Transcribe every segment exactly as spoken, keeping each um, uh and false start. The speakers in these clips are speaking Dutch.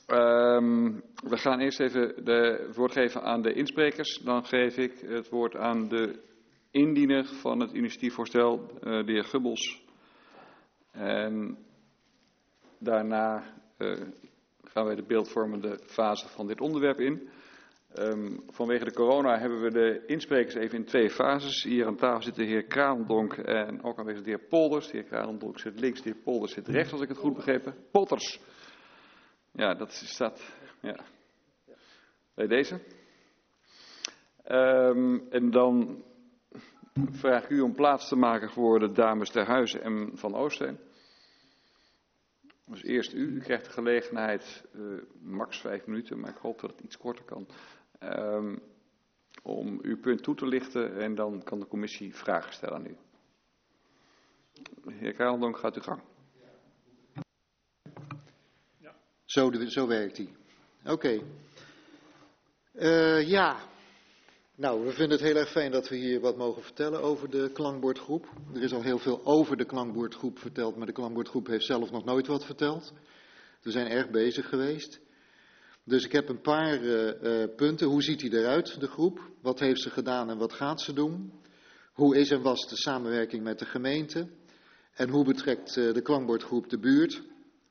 Um, we gaan eerst even de, het woord geven aan de insprekers. Dan geef ik het woord aan de indiener van het initiatiefvoorstel, uh, de heer Gubbels. En daarna uh, gaan wij de beeldvormende fase van dit onderwerp in. Um, vanwege de corona hebben we de insprekers even in twee fases. Hier aan tafel zit de heer Kralendonk en ook aanwezig de heer Polders. De heer Kralendonk zit links, de heer Polders zit rechts, als ik het goed begrepen. Potters. Ja, dat staat ja, bij deze. Um, en dan vraag ik u om plaats te maken voor de dames Ter Huizen en Van Oostveen. Dus eerst u. U krijgt de gelegenheid, uh, max vijf minuten, maar ik hoop dat het iets korter kan, um, om uw punt toe te lichten en dan kan de commissie vragen stellen aan u. Heer Kralendonk, gaat uw gang. Zo, zo werkt die. Oké. Okay. Uh, ja. Nou, we vinden het heel erg fijn dat we hier wat mogen vertellen over de klankbordgroep. Er is al heel veel over de klankbordgroep verteld, maar de klankbordgroep heeft zelf nog nooit wat verteld. We zijn erg bezig geweest. Dus ik heb een paar uh, uh, punten. Hoe ziet die eruit, de groep? Wat heeft ze gedaan en wat gaat ze doen? Hoe is en was de samenwerking met de gemeente? En hoe betrekt uh, de klankbordgroep de buurt?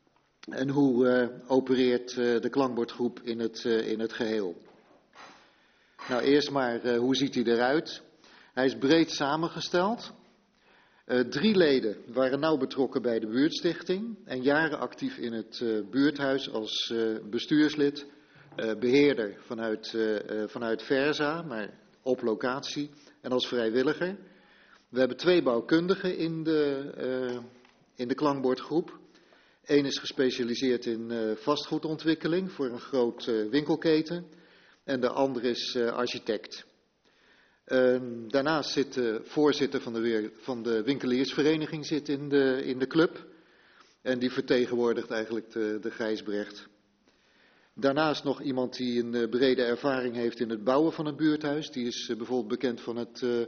En hoe uh, opereert uh, de klankbordgroep in het, uh, in het geheel? Nou, eerst maar, uh, hoe ziet hij eruit? Hij is breed samengesteld. Uh, drie leden waren nauw betrokken bij de buurtstichting en jaren actief in het uh, buurthuis als uh, bestuurslid, uh, beheerder vanuit, uh, uh, vanuit Versa, maar op locatie en als vrijwilliger. We hebben twee bouwkundigen in de, uh, in de klankbordgroep. Eén is gespecialiseerd in uh, vastgoedontwikkeling voor een groot uh, winkelketen. En de andere is uh, architect. Uh, daarnaast zit de voorzitter van de, weer, van de winkeliersvereniging zit in, de, in de club. En die vertegenwoordigt eigenlijk de, de Gijsbrecht. Daarnaast nog iemand die een uh, brede ervaring heeft in het bouwen van een buurthuis. Die is uh, bijvoorbeeld bekend van het uh,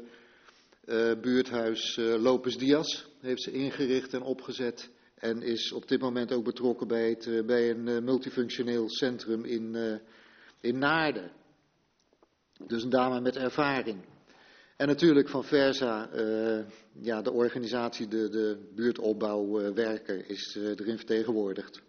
uh, buurthuis uh, Lopes Diaz. Heeft ze ingericht en opgezet. En is op dit moment ook betrokken bij, het, uh, bij een uh, multifunctioneel centrum in, uh, in Naarden. Dus een dame met ervaring. En natuurlijk van Versa, uh, ja, de organisatie, de, de buurtopbouwwerker uh, is uh, erin vertegenwoordigd.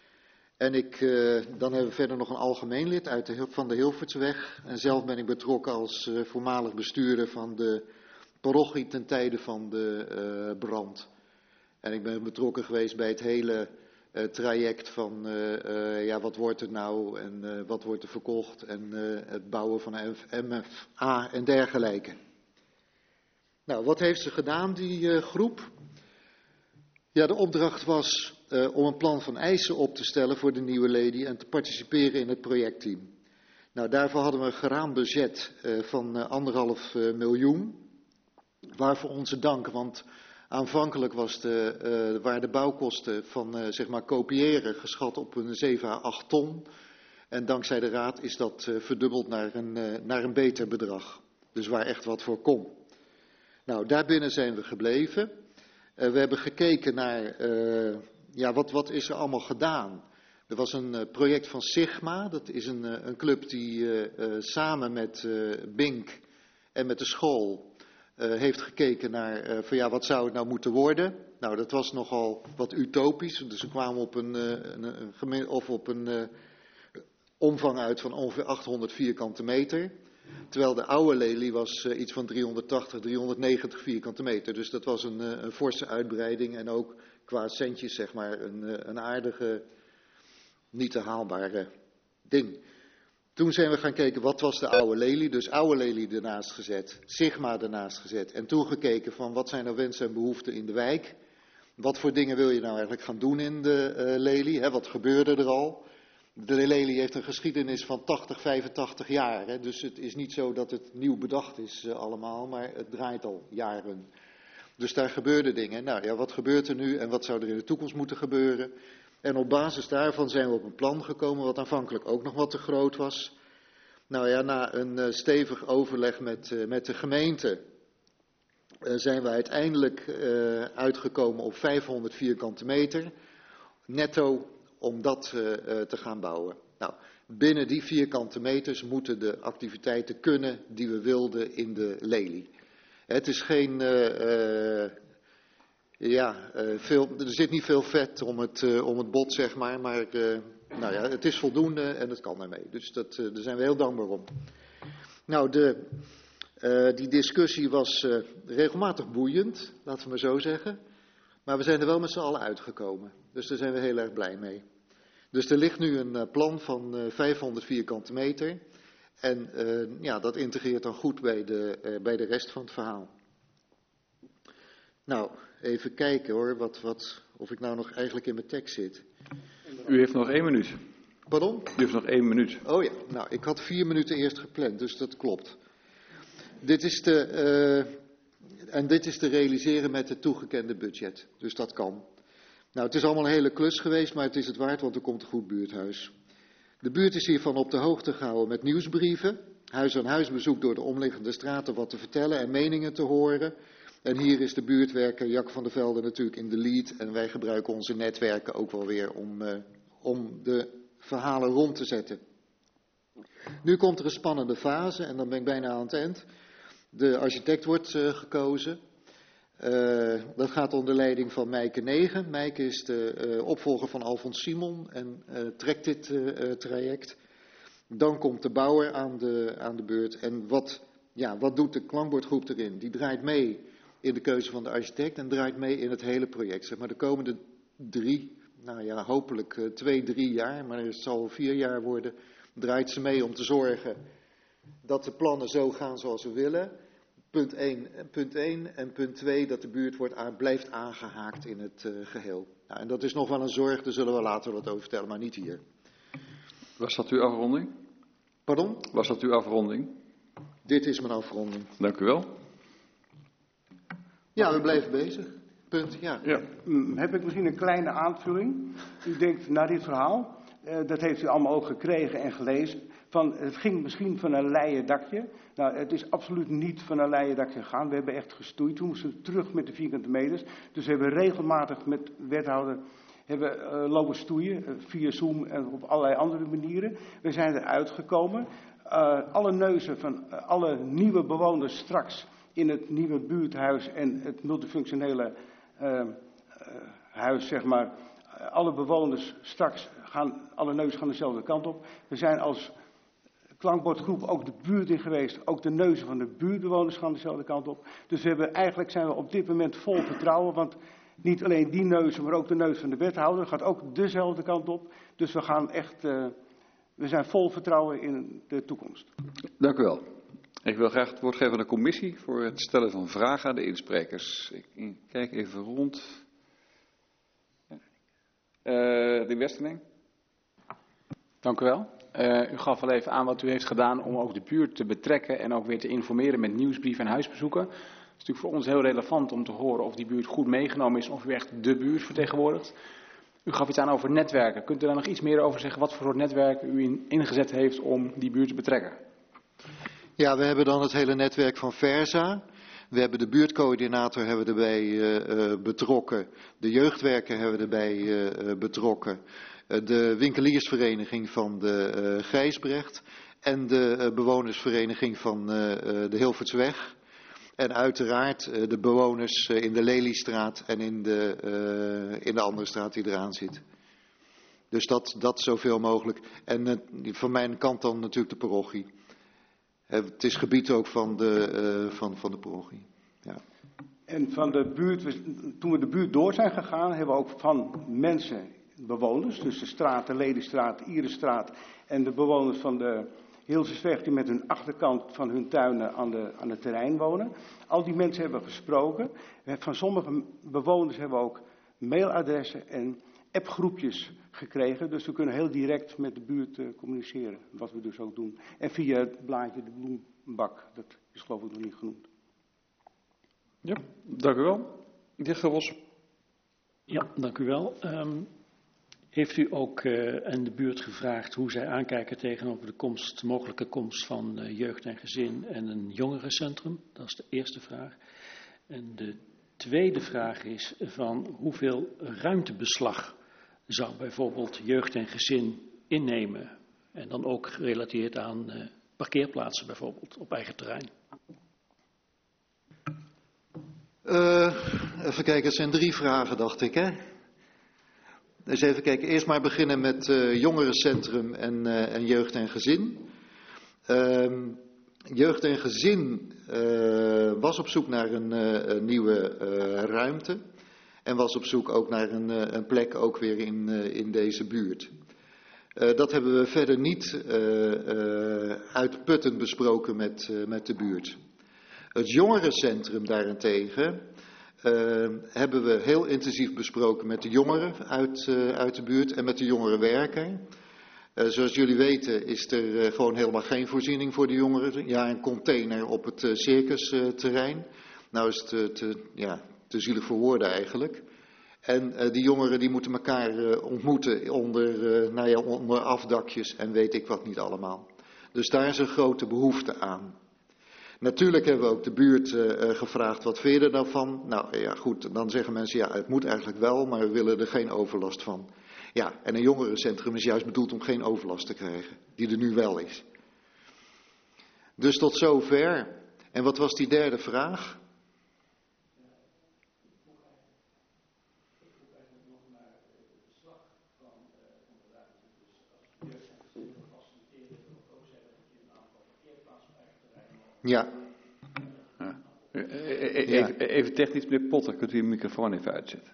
En ik, uh, dan hebben we verder nog een algemeen lid uit de, van de Hilvertsweg. En zelf ben ik betrokken als uh, voormalig bestuurder van de parochie ten tijde van de uh, brand. En ik ben betrokken geweest bij het hele uh, traject van uh, uh, ja, wat wordt er nou en uh, wat wordt er verkocht en uh, het bouwen van M F A en dergelijke. Nou, wat heeft ze gedaan, die uh, groep? Ja, de opdracht was uh, om een plan van eisen op te stellen voor de nieuwe lady en te participeren in het projectteam. Nou, daarvoor hadden we een geraamd budget uh, van uh, anderhalf uh, miljoen. Waarvoor onze dank, want aanvankelijk was de, uh, waren de bouwkosten van uh, zeg maar kopiëren geschat op een zeven à acht ton. En dankzij de raad is dat uh, verdubbeld naar een, uh, naar een beter bedrag. Dus waar echt wat voor kon. Nou, daarbinnen zijn we gebleven. Uh, we hebben gekeken naar, uh, ja, wat, wat is er allemaal gedaan? Er was een uh, project van Sigma. Dat is een, uh, een club die uh, uh, samen met uh, Bink en met de school Uh, heeft gekeken naar, uh, van ja, wat zou het nou moeten worden? Nou, dat was nogal wat utopisch. Dus ze kwamen op een, uh, een, een, gemeen, of op een uh, omvang uit van ongeveer achthonderd vierkante meter. Terwijl de oude lelie was uh, iets van driehonderdtachtig, driehonderdnegentig vierkante meter. Dus dat was een, uh, een forse uitbreiding en ook qua centjes, zeg maar, een, uh, een aardige, niet te haalbare ding. Toen zijn we gaan kijken, wat was de oude lelie? Dus oude lelie ernaast gezet, Sigma ernaast gezet. En toen gekeken van, wat zijn nou wensen en behoeften in de wijk? Wat voor dingen wil je nou eigenlijk gaan doen in de uh, lelie? Hè, wat gebeurde er al? De lelie heeft een geschiedenis van tachtig, vijfentachtig jaar. Hè? Dus het is niet zo dat het nieuw bedacht is uh, allemaal, maar het draait al jaren. Dus daar gebeurden dingen. Nou ja, wat gebeurt er nu en wat zou er in de toekomst moeten gebeuren? En op basis daarvan zijn we op een plan gekomen, wat aanvankelijk ook nog wat te groot was. Nou ja, na een uh, stevig overleg met, uh, met de gemeente uh, zijn we uiteindelijk uh, uitgekomen op vijfhonderd vierkante meter. Netto om dat uh, uh, te gaan bouwen. Nou, binnen die vierkante meters moeten de activiteiten kunnen die we wilden in de lelie. Het is geen, uh, uh, ja, uh, veel, er zit niet veel vet om het, uh, om het bot, zeg maar, maar uh, nou ja, het is voldoende en het kan ermee. Dus dat, uh, daar zijn we heel dankbaar om. Nou, de, uh, die discussie was uh, regelmatig boeiend, laten we maar zo zeggen. Maar we zijn er wel met z'n allen uitgekomen. Dus daar zijn we heel erg blij mee. Dus er ligt nu een uh, plan van uh, vijfhonderd vierkante meter. En uh, ja, dat integreert dan goed bij de, uh, bij de rest van het verhaal. Nou, even kijken hoor, wat, wat, of ik nou nog eigenlijk in mijn tekst zit. U heeft nog één minuut. Pardon? U heeft nog één minuut. Oh ja, nou, ik had vier minuten eerst gepland, dus dat klopt. Dit is de, uh, en dit is te realiseren met het toegekende budget, dus dat kan. Nou, het is allemaal een hele klus geweest, maar het is het waard, want er komt een goed buurthuis. De buurt is hiervan op de hoogte gehouden met nieuwsbrieven, huis-aan-huis bezoek door de omliggende straten wat te vertellen en meningen te horen. En hier is de buurtwerker Jack van der Velde natuurlijk in de lead en wij gebruiken onze netwerken ook wel weer om, uh, om de verhalen rond te zetten. Nu komt er een spannende fase en dan ben ik bijna aan het eind. De architect wordt uh, gekozen. Uh, dat gaat onder leiding van Mijke Negen. Mijke is de uh, opvolger van Alfons Simon en uh, trekt dit uh, uh, traject. Dan komt de bouwer aan de, aan de beurt. En wat, ja, wat doet de klankbordgroep erin? Die draait mee in de keuze van de architect en draait mee in het hele project. Zeg maar de komende drie, nou ja, hopelijk uh, twee, drie jaar, maar het zal vier jaar worden, draait ze mee om te zorgen dat de plannen zo gaan zoals we willen. Punt één, punt één en punt twee, dat de buurt wordt aan, blijft aangehaakt in het uh, geheel. Nou, en dat is nog wel een zorg, daar zullen we later wat over vertellen, maar niet hier. Was dat uw afronding? Pardon? Was dat uw afronding? Dit is mijn afronding. Dank u wel. Ja, we blijven bezig. Punt, ja. ja. Hmm, heb ik misschien een kleine aanvulling? U denkt, na dit verhaal, uh, dat heeft u allemaal ook gekregen en gelezen, van het ging misschien van een leien dakje. Nou, het is absoluut niet van een leien dakje gegaan. We hebben echt gestoeid. Toen moesten we terug met de vierkante meters. Dus we hebben regelmatig met wethouder hebben, uh, lopen stoeien, uh, via Zoom en op allerlei andere manieren. We zijn eruit gekomen. Uh, alle neuzen van uh, alle nieuwe bewoners straks in het nieuwe buurthuis en het multifunctionele uh, uh, huis, zeg maar. Uh, alle bewoners straks gaan, alle neuzen gaan dezelfde kant op. We zijn als klankbordgroep ook de buurt in geweest. Ook de neuzen van de buurtbewoners gaan dezelfde kant op. Dus we hebben, eigenlijk zijn we op dit moment vol vertrouwen. Want niet alleen die neuzen, maar ook de neus van de wethouder gaat ook dezelfde kant op. Dus we gaan echt, uh, we zijn vol vertrouwen in de toekomst. Dank u wel. Ik wil graag het woord geven aan de commissie voor het stellen van vragen aan de insprekers. Ik kijk even rond. Uh, de heer Westerling. Dank u wel. Uh, u gaf al even aan wat u heeft gedaan om ook de buurt te betrekken en ook weer te informeren met nieuwsbrieven en huisbezoeken. Het is natuurlijk voor ons heel relevant om te horen of die buurt goed meegenomen is, of u echt de buurt vertegenwoordigt. U gaf iets aan over netwerken. Kunt u daar nog iets meer over zeggen wat voor soort netwerken u in, ingezet heeft om die buurt te betrekken? Ja, we hebben dan het hele netwerk van Versa. We hebben de buurtcoördinator hebben we erbij uh, uh, betrokken. De jeugdwerker hebben we erbij uh, betrokken. Uh, de winkeliersvereniging van de uh, Gijsbrecht. En de uh, bewonersvereniging van uh, uh, de Hilvertsweg. En uiteraard uh, de bewoners uh, in de Leliestraat en in de, uh, in de andere straat die eraan zit. Dus dat, dat zoveel mogelijk. En uh, van mijn kant dan natuurlijk de parochie. Het is gebied ook van de, uh, van, van de parochie. Ja. En van de buurt, toen we de buurt door zijn gegaan, hebben we ook van mensen, bewoners, dus de straat, de Leliestraat, de Irisstraat en de bewoners van de Hilversweg die met hun achterkant van hun tuinen aan, de, aan het terrein wonen. Al die mensen hebben we gesproken. Van sommige bewoners hebben we ook mailadressen en appgroepjes gekregen. Dus we kunnen heel direct met de buurt uh, communiceren. Wat we dus ook doen. En via het blaadje de bloembak. Dat is geloof ik nog niet genoemd. Ja, dank u wel. De heer Gebbels. Ja, dank u wel. Um, heeft u ook uh, aan de buurt gevraagd hoe zij aankijken tegenover de komst, mogelijke komst van uh, jeugd en gezin en een jongerencentrum? Dat is de eerste vraag. En de tweede vraag is van hoeveel ruimtebeslag zou bijvoorbeeld jeugd en gezin innemen. En dan ook gerelateerd aan uh, parkeerplaatsen bijvoorbeeld op eigen terrein. Uh, even kijken, het zijn drie vragen, dacht ik, hè? Dus even kijken, eerst maar beginnen met uh, jongerencentrum en, uh, en jeugd en gezin. Uh, jeugd en gezin uh, was op zoek naar een, uh, een nieuwe uh, ruimte. En was op zoek ook naar een, uh, een plek ook weer in, uh, in deze buurt. Uh, dat hebben we verder niet uh, uh, uitputtend besproken met, uh, met de buurt. Het jongerencentrum daarentegen uh, hebben we heel intensief besproken met de jongeren uit, uh, uit de buurt en met de jongerenwerker. Uh, zoals jullie weten is er uh, gewoon helemaal geen voorziening voor de jongeren. Ja, een container op het uh, circusterrein. Uh, nou is het uh, te, ja, te zielig voor woorden eigenlijk. En uh, die jongeren die moeten elkaar uh, ontmoeten onder, uh, nou ja, onder afdakjes en weet ik wat niet allemaal. Dus daar is een grote behoefte aan. Natuurlijk hebben we ook de buurt uh, gevraagd, wat vind je er nou van? Nou ja goed, dan zeggen mensen ja het moet eigenlijk wel, maar we willen er geen overlast van. Ja, en een jongerencentrum is juist bedoeld om geen overlast te krijgen, die er nu wel is. Dus tot zover. En wat was die derde vraag? Ja. ja. Even, even technisch, meneer Potter, kunt u uw microfoon even uitzetten?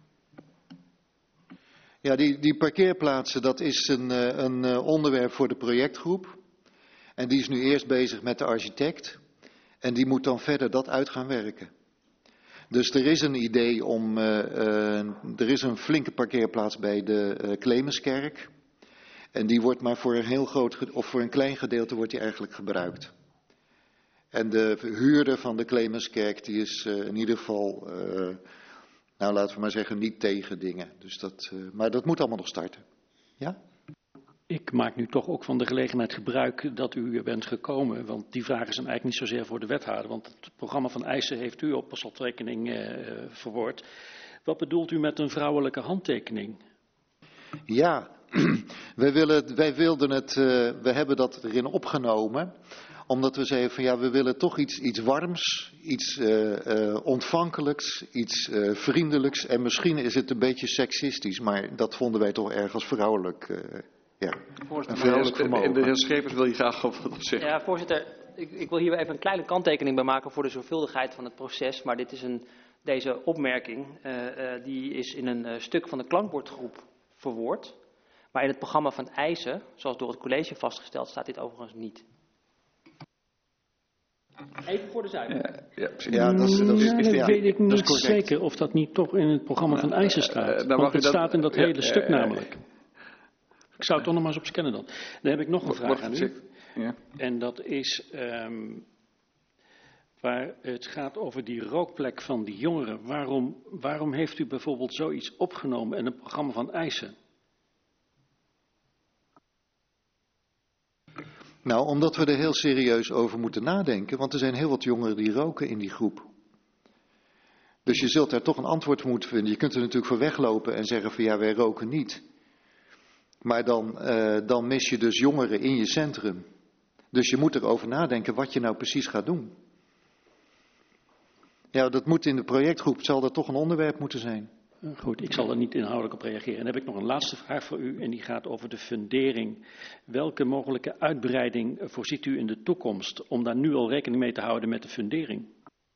Ja, die, die parkeerplaatsen, dat is een, een onderwerp voor de projectgroep. En die is nu eerst bezig met de architect. En die moet dan verder dat uit gaan werken. Dus er is een idee om, uh, uh, er is een flinke parkeerplaats bij de uh, Clemenskerk. En die wordt maar voor een heel groot, of voor een klein gedeelte wordt die eigenlijk gebruikt. En de huurder van de Clemenskerk, die is uh, in ieder geval, uh, nou laten we maar zeggen, niet tegen dingen. Dus dat, uh, maar dat moet allemaal nog starten. Ja? Ik maak nu toch ook van de gelegenheid gebruik dat u bent gekomen, want die vragen zijn eigenlijk niet zozeer voor de wethouder, want het programma van eisen heeft u op slotrekening uh, verwoord. Wat bedoelt u met een vrouwelijke handtekening? Ja, wij, willen, wij wilden het, uh, we hebben dat erin opgenomen, omdat we zeiden van ja, we willen toch iets, iets warms, iets uh, uh, ontvankelijks, iets uh, vriendelijks en misschien is het een beetje seksistisch, maar dat vonden wij toch ergens vrouwelijk. Uh, Ja, een vrouwelijk vermogen. De heer Schepers wil je graag wat zeggen. Ja, voorzitter, ik, ik wil hier even een kleine kanttekening bij maken voor de zorgvuldigheid van het proces. Maar dit is een, deze opmerking, uh, uh, die is in een uh, stuk van de klankbordgroep verwoord. Maar in het programma van eisen, zoals door het college vastgesteld, staat dit overigens niet. Even voor de zuiverheid. Ja, ja, ja, dat, is, dat, is, ja, dat ja, weet ik dat niet zeker of dat niet toch in het programma van eisen staat. Uh, Want het dat, staat in dat ja, hele uh, stuk uh, namelijk. Ik zou het toch nog maar eens op scannen dan. Dan heb ik nog een vraag aan u. Ja. En dat is um, waar het gaat over die rookplek van die jongeren. Waarom, waarom heeft u bijvoorbeeld zoiets opgenomen in een programma van eisen? Nou, omdat we er heel serieus over moeten nadenken. Want er zijn heel wat jongeren die roken in die groep. Dus je zult daar toch een antwoord voor moeten vinden. Je kunt er natuurlijk voor weglopen en zeggen van ja, wij roken niet. Maar dan, uh, dan mis je dus jongeren in je centrum. Dus je moet erover nadenken wat je nou precies gaat doen. Ja, dat moet in de projectgroep, zal dat toch een onderwerp moeten zijn. Goed, ik zal er niet inhoudelijk op reageren. En dan heb ik nog een laatste vraag voor u en die gaat over de fundering. Welke mogelijke uitbreiding voorziet u in de toekomst om daar nu al rekening mee te houden met de fundering?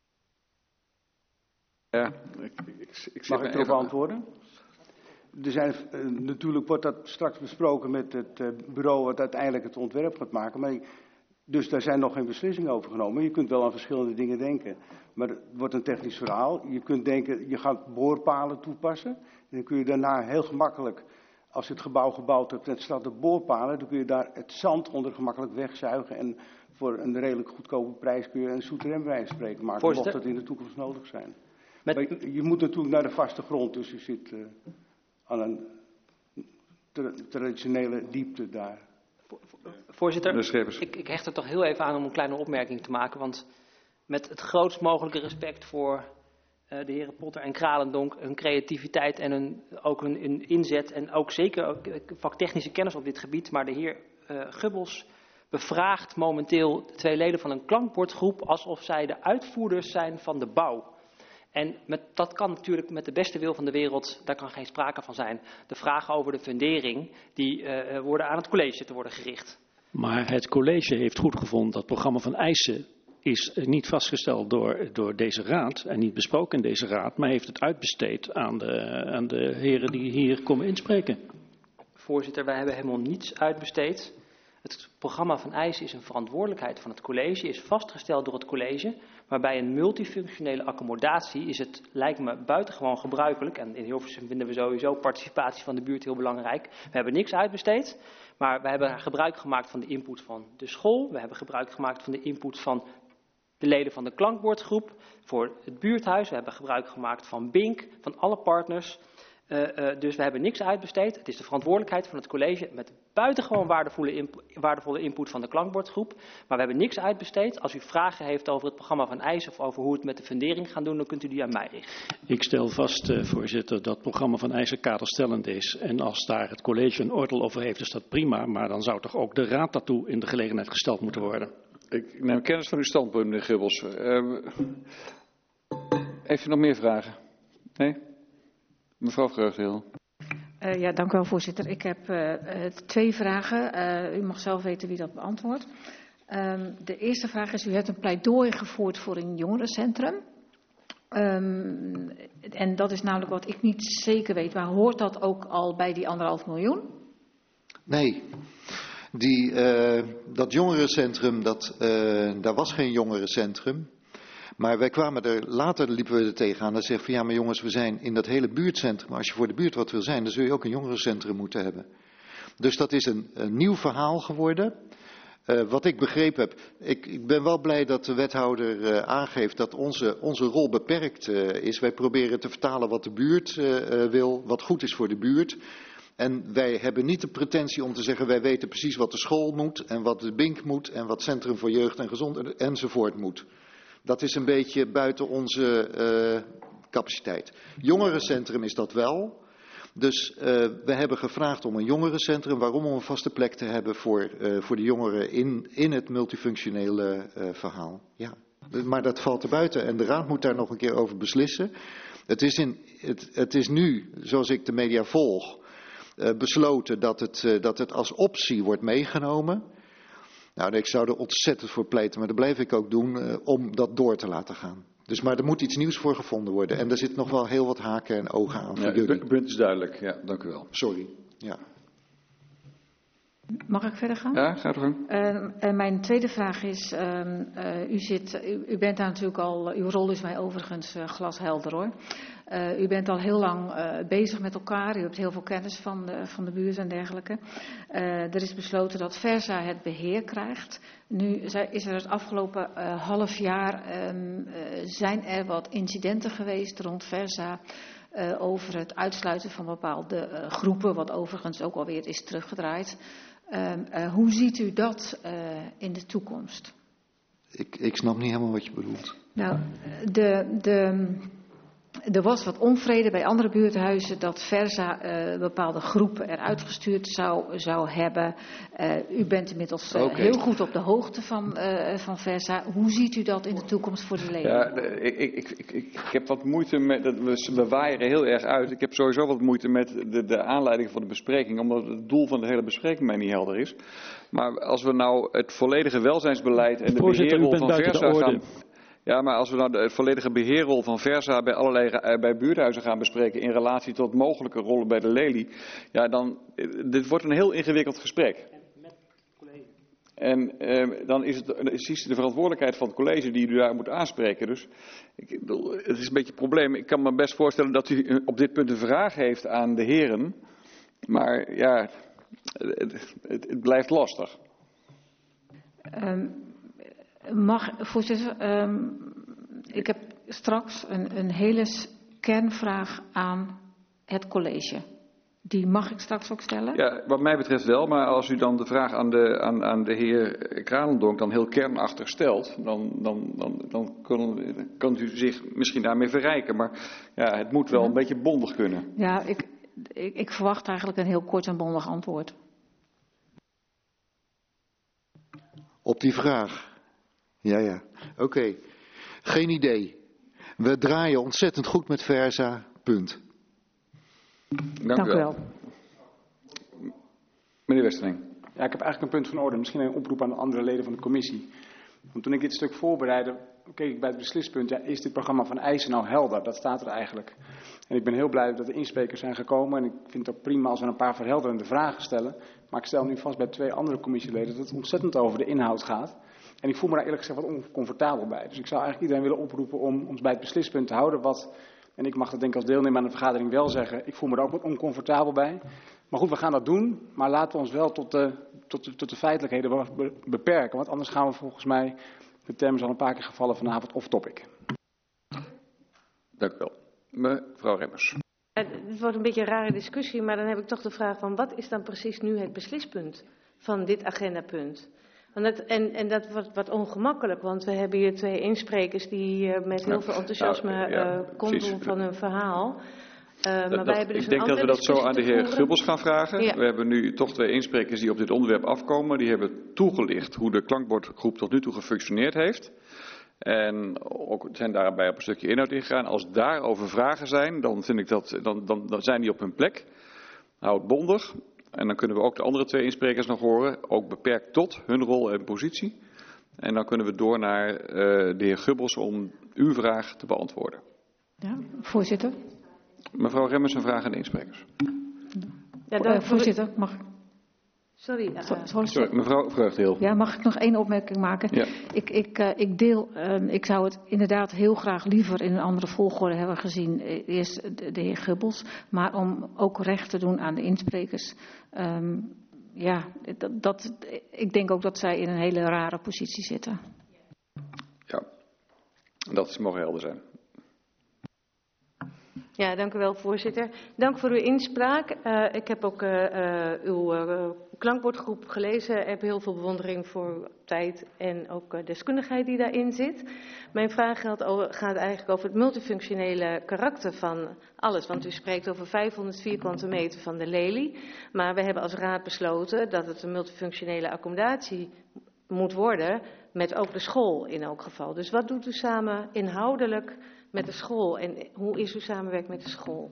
Ja, ik, ik, ik Mag ik erop antwoorden? Er zijn, uh, natuurlijk wordt dat straks besproken met het uh, bureau wat uiteindelijk het ontwerp gaat maken. Maar, dus daar zijn nog geen beslissingen over genomen. Je kunt wel aan verschillende dingen denken. Maar het wordt een technisch verhaal. Je kunt denken, je gaat boorpalen toepassen. En dan kun je daarna heel gemakkelijk, als je het gebouw gebouwd hebt en het staat op boorpalen, dan kun je daar het zand onder gemakkelijk wegzuigen. En voor een redelijk goedkope prijs kun je een souterrain bij wijze van spreken maken. Voorzitter? Mocht dat in de toekomst nodig zijn. Met... Maar je, je moet natuurlijk naar de vaste grond, dus je zit uh, aan een tra traditionele diepte daar. Voorzitter, ik, ik hecht er toch heel even aan om een kleine opmerking te maken. Want met het grootst mogelijke respect voor uh, de heren Potter en Kralendonk hun creativiteit en hun, ook hun, hun inzet en ook zeker ook vaktechnische kennis op dit gebied. Maar de heer uh, Gubbels bevraagt momenteel de twee leden van een klankbordgroep alsof zij de uitvoerders zijn van de bouw. En met, dat kan natuurlijk met de beste wil van de wereld, daar kan geen sprake van zijn. De vragen over de fundering, die uh, worden aan het college te worden gericht. Maar het college heeft goedgevonden dat het programma van eisen is niet vastgesteld door, door deze raad en niet besproken in deze raad, maar heeft het uitbesteed aan de, aan de heren die hier komen inspreken. Voorzitter, wij hebben helemaal niets uitbesteed. Het programma van eisen is een verantwoordelijkheid van het college, is vastgesteld door het college. Maar bij een multifunctionele accommodatie is het, lijkt me, buitengewoon gebruikelijk. En in Hilversum vinden we sowieso participatie van de buurt heel belangrijk. We hebben niks uitbesteed, maar we hebben gebruik gemaakt van de input van de school. We hebben gebruik gemaakt van de input van de leden van de klankbordgroep voor het buurthuis. We hebben gebruik gemaakt van Bink, van alle partners. Uh, uh, dus we hebben niks uitbesteed. Het is de verantwoordelijkheid van het college met buitengewoon waardevolle, imp waardevolle input van de klankbordgroep. Maar we hebben niks uitbesteed. Als u vragen heeft over het programma van eisen of over hoe het met de fundering gaan doen, dan kunt u die aan mij richten. Ik stel vast, uh, voorzitter, dat het programma van eisen kaderstellend is. En als daar het college een oordeel over heeft, is dat prima. Maar dan zou toch ook de raad daartoe in de gelegenheid gesteld moeten worden. Ik neem kennis van uw standpunt, meneer Gubbels. Uh, heeft u nog meer vragen? Nee? Mevrouw Vreugdeheel. Uh, ja, dank u wel, voorzitter. Ik heb uh, twee vragen. Uh, u mag zelf weten wie dat beantwoordt. Um, de eerste vraag is, u hebt een pleidooi gevoerd voor een jongerencentrum. Um, en dat is namelijk wat ik niet zeker weet. Maar hoort dat ook al bij die anderhalf miljoen? Nee. Die, uh, dat jongerencentrum, dat, uh, daar was geen jongerencentrum. Maar wij kwamen er, later liepen we er tegenaan. Dan zeggen van ja, maar jongens, we zijn in dat hele buurtcentrum. Als je voor de buurt wat wil zijn, dan zul je ook een jongerencentrum moeten hebben. Dus dat is een, een nieuw verhaal geworden. Uh, wat ik begrepen heb, ik, ik ben wel blij dat de wethouder uh, aangeeft dat onze, onze rol beperkt uh, is. Wij proberen te vertalen wat de buurt uh, wil, wat goed is voor de buurt. En wij hebben niet de pretentie om te zeggen, wij weten precies wat de school moet en wat de Bink moet en wat Centrum voor Jeugd en Gezond enzovoort moet. Dat is een beetje buiten onze uh, capaciteit. Jongerencentrum is dat wel. Dus uh, we hebben gevraagd om een jongerencentrum. Waarom? Om een vaste plek te hebben voor, uh, voor de jongeren in, in het multifunctionele uh, verhaal. Ja. Maar dat valt er buiten en de raad moet daar nog een keer over beslissen. Het is, in, het, het is nu, zoals ik de media volg, uh, besloten dat het, uh, dat het als optie wordt meegenomen. Nou, ik zou er ontzettend voor pleiten, maar dat blijf ik ook doen, uh, om dat door te laten gaan. Dus, maar er moet iets nieuws voor gevonden worden. En er zit nog wel heel wat haken en ogen aan. Ja, het punt is duidelijk. Ja, dank u wel. Sorry. Ja. Mag ik verder gaan? Ja, ga ervan. Uh, uh, mijn tweede vraag is, uh, uh, u, zit, u, u bent daar natuurlijk al, uw rol is mij overigens uh, glashelder hoor. Uh, u bent al heel lang uh, bezig met elkaar, u hebt heel veel kennis van de, van de buurt en dergelijke. Uh, er is besloten dat Versa het beheer krijgt. Nu is er het afgelopen uh, half jaar, um, uh, zijn er wat incidenten geweest rond Versa. Uh, over het uitsluiten van bepaalde uh, groepen, wat overigens ook alweer is teruggedraaid. Uh, uh, hoe ziet u dat uh, in de toekomst? Ik, ik snap niet helemaal wat je bedoelt. Nou, de, de, er was wat onvrede bij andere buurthuizen dat Versa uh, bepaalde groepen eruit gestuurd zou, zou hebben. Uh, u bent inmiddels uh, okay. heel goed op de hoogte van, uh, van Versa. Hoe ziet u dat in de toekomst voor de leden? Ja, ik, ik, ik, ik, ik heb wat moeite met, we, we waaieren heel erg uit. Ik heb sowieso wat moeite met de, de aanleiding van de bespreking, omdat het doel van de hele bespreking mij niet helder is. Maar als we nou het volledige welzijnsbeleid en de beheerrol van Versa gaan... Ja, maar als we nou de volledige beheerrol van Versa bij allerlei bij buurthuizen gaan bespreken in relatie tot mogelijke rollen bij de Lelie, ja, dan dit wordt een heel ingewikkeld gesprek. En eh, dan is het precies de verantwoordelijkheid van het college die u daar moet aanspreken. Dus ik bedoel, het is een beetje een probleem. Ik kan me best voorstellen dat u op dit punt een vraag heeft aan de heren, maar ja, het, het, het blijft lastig. Um. Mag, voorzitter, um, ik heb straks een, een hele kernvraag aan het college. Die mag ik straks ook stellen? Ja, wat mij betreft wel, maar als u dan de vraag aan de, aan, aan de heer Kranendonk dan heel kernachtig stelt, dan, dan, dan, dan kan, kan u zich misschien daarmee verrijken. Maar ja, het moet wel een beetje bondig kunnen. Ja, ik, ik, ik verwacht eigenlijk een heel kort en bondig antwoord. Op die vraag? Ja, ja. Oké. Okay. Geen idee. We draaien ontzettend goed met Versa. Punt. Dank, Dank u wel. wel. Meneer Westerling. Ja, ik heb eigenlijk een punt van orde. Misschien een oproep aan de andere leden van de commissie. Want toen ik dit stuk voorbereidde, keek ik bij het beslispunt. Ja, is dit programma van eisen nou helder? Dat staat er eigenlijk. En ik ben heel blij dat de insprekers zijn gekomen. En ik vind het ook prima als we een paar verhelderende vragen stellen. Maar ik stel nu vast bij twee andere commissieleden dat het ontzettend over de inhoud gaat. En ik voel me daar eerlijk gezegd wat oncomfortabel bij. Dus ik zou eigenlijk iedereen willen oproepen om ons bij het beslispunt te houden. Wat, en ik mag dat denk ik als deelnemer aan de vergadering wel zeggen. Ik voel me er ook wat oncomfortabel bij. Maar goed, we gaan dat doen. Maar laten we ons wel tot de, tot de, tot de feitelijkheden beperken. Want anders gaan we volgens mij, de term is al een paar keer gevallen vanavond, off-topic. Dank u wel. Mevrouw Remmers. Het wordt een beetje een rare discussie, maar dan heb ik toch de vraag van wat is dan precies nu het beslispunt van dit agendapunt? En dat, en, en dat wordt wat ongemakkelijk, want we hebben hier twee insprekers die uh, met heel veel enthousiasme uh, ja, uh, kondom van hun verhaal. Uh, maar dat, wij hebben dus ik denk dat we dat zo aan de heer Gubbels gaan vragen. Ja. We hebben nu toch twee insprekers die op dit onderwerp afkomen. Die hebben toegelicht hoe de klankbordgroep tot nu toe gefunctioneerd heeft. En ook zijn daarbij op een stukje inhoud ingegaan. Als daarover vragen zijn, dan, vind ik dat, dan, dan, dan zijn die op hun plek. Houd bondig. En dan kunnen we ook de andere twee insprekers nog horen. Ook beperkt tot hun rol en positie. En dan kunnen we door naar uh, de heer Gubbels om uw vraag te beantwoorden. Ja, voorzitter. Mevrouw Remmers, een vraag aan de insprekers. Ja, dan, uh, voorzitter, mag ik? Sorry, uh, Sorry, Sorry, mevrouw Vreugdeel. Ja, mag ik nog één opmerking maken? Ja. Ik, ik, uh, ik deel, uh, ik zou het inderdaad heel graag liever in een andere volgorde hebben gezien. Eerst de, de heer Gubbels, maar om ook recht te doen aan de insprekers. Um, ja, dat, dat, ik denk ook dat zij in een hele rare positie zitten. Ja, dat mag helder zijn. Ja, dank u wel, voorzitter. Dank voor uw inspraak. Uh, ik heb ook uh, uh, uw uh, klankbordgroep gelezen. Ik heb heel veel bewondering voor tijd en ook uh, deskundigheid die daarin zit. Mijn vraag gaat, over, gaat eigenlijk over het multifunctionele karakter van alles. Want u spreekt over vijfhonderd vierkante meter van de lelie. Maar we hebben als raad besloten dat het een multifunctionele accommodatie moet worden. Met ook de school in elk geval. Dus wat doet u samen inhoudelijk met de school en hoe is uw samenwerking met de school?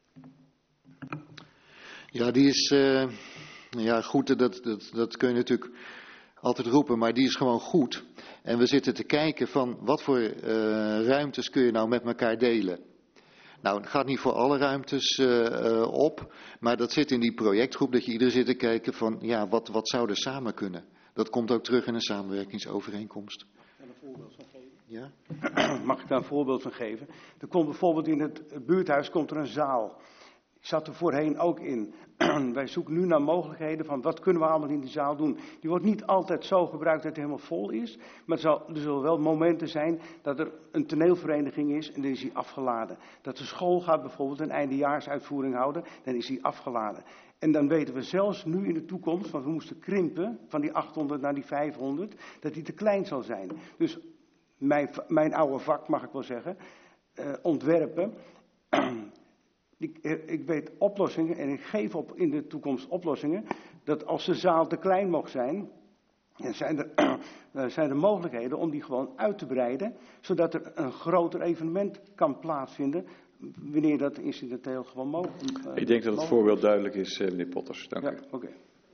Ja, die is uh, ja, goed, dat, dat, dat kun je natuurlijk altijd roepen, maar die is gewoon goed. En we zitten te kijken van wat voor uh, ruimtes kun je nou met elkaar delen. Nou, het gaat niet voor alle ruimtes uh, uh, op, maar dat zit in die projectgroep dat je ieder zit te kijken van ja, wat, wat zou er samen kunnen. Dat komt ook terug in een samenwerkingsovereenkomst. En een voorbeeld van geven? Ja? Mag ik daar een voorbeeld van geven? Er komt bijvoorbeeld in het buurthuis komt er een zaal. Ik zat er voorheen ook in. Wij zoeken nu naar mogelijkheden van wat kunnen we allemaal in die zaal doen. Die wordt niet altijd zo gebruikt dat het helemaal vol is. Maar er, zal, er zullen wel momenten zijn dat er een toneelvereniging is en dan is die afgeladen. Dat de school gaat bijvoorbeeld een eindejaarsuitvoering houden, dan is die afgeladen. En dan weten we zelfs nu in de toekomst, want we moesten krimpen van die achthonderd naar die vijfhonderd, dat die te klein zal zijn. Dus mijn, mijn oude vak, mag ik wel zeggen, uh, ontwerpen. ik, ik weet oplossingen en ik geef op in de toekomst oplossingen, dat als de zaal te klein mag zijn, dan zijn er, uh, zijn er mogelijkheden om die gewoon uit te breiden, zodat er een groter evenement kan plaatsvinden, wanneer dat incidenteel gewoon mogelijk uh, Ik denk dat het voorbeeld duidelijk is, uh, meneer Potters. Dank ja, u. Oké.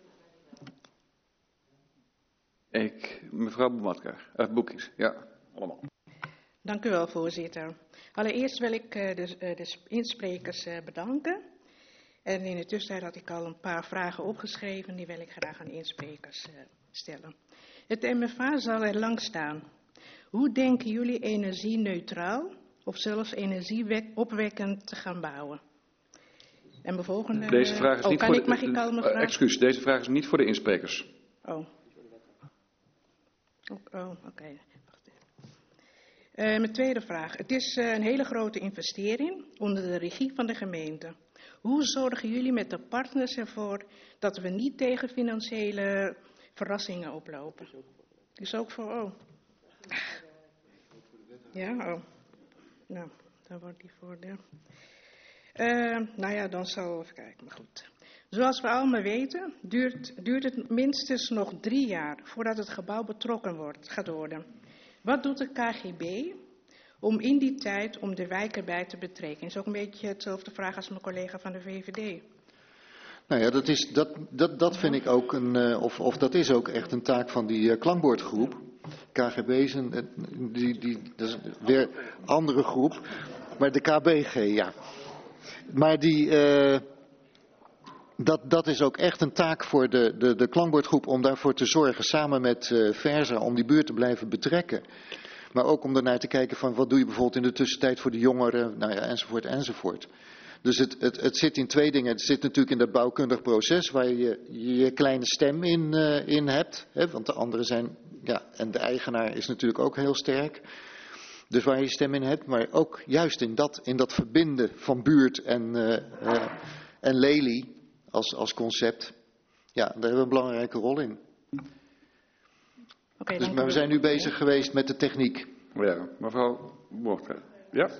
Ik, mevrouw Boematka, uh, Boekjes, ja, allemaal. Dank u wel, voorzitter. Allereerst wil ik uh, de, uh, de insprekers uh, bedanken. En in de tussentijd had ik al een paar vragen opgeschreven, die wil ik graag aan de insprekers uh, stellen. Het M F A zal er lang staan. Hoe denken jullie energie-neutraal of zelfs energieopwekkend te gaan bouwen? En mijn volgende... Deze vraag is oh, niet kan voor ik, de, mag ik al mijn vraag? Uh, excuus, deze vraag is niet voor de insprekers. Oh. Oh, oké. Okay. Uh, mijn tweede vraag. Het is uh, een hele grote investering onder de regie van de gemeente. Hoe zorgen jullie met de partners ervoor dat we niet tegen financiële verrassingen oplopen? Is ook voor, oh. Ja, oh. Nou, dan wordt die voor de... Uh, nou ja, dan zal we even kijken, maar goed. Zoals we allemaal weten, duurt, duurt het minstens nog drie jaar voordat het gebouw betrokken wordt, gaat worden. Wat doet de K G B om in die tijd om de wijk erbij te betrekken? Dat is ook een beetje hetzelfde vraag als mijn collega van de V V D. Nou ja, dat, is, dat, dat, dat vind ik ook een, uh, of, of dat is ook echt een taak van die uh, klankbordgroep. K G B is een, die, die, dat is weer een andere groep, maar de K B G, ja. Maar die, uh, dat, dat is ook echt een taak voor de, de, de klankbordgroep om daarvoor te zorgen, samen met uh, Versa, om die buurt te blijven betrekken. Maar ook om ernaar te kijken van wat doe je bijvoorbeeld in de tussentijd voor de jongeren, nou ja, enzovoort, enzovoort. Dus het, het, het zit in twee dingen. Het zit natuurlijk in dat bouwkundig proces waar je je kleine stem in, uh, in hebt. Hè, want de anderen zijn, ja, en de eigenaar is natuurlijk ook heel sterk. Dus waar je stem in hebt, maar ook juist in dat, in dat verbinden van buurt en, uh, uh, en lelie als, als concept. Ja, daar hebben we een belangrijke rol in. Okay, dus, maar we zijn nu bezig geweest met de techniek. Ja, mevrouw Moortga. Ja.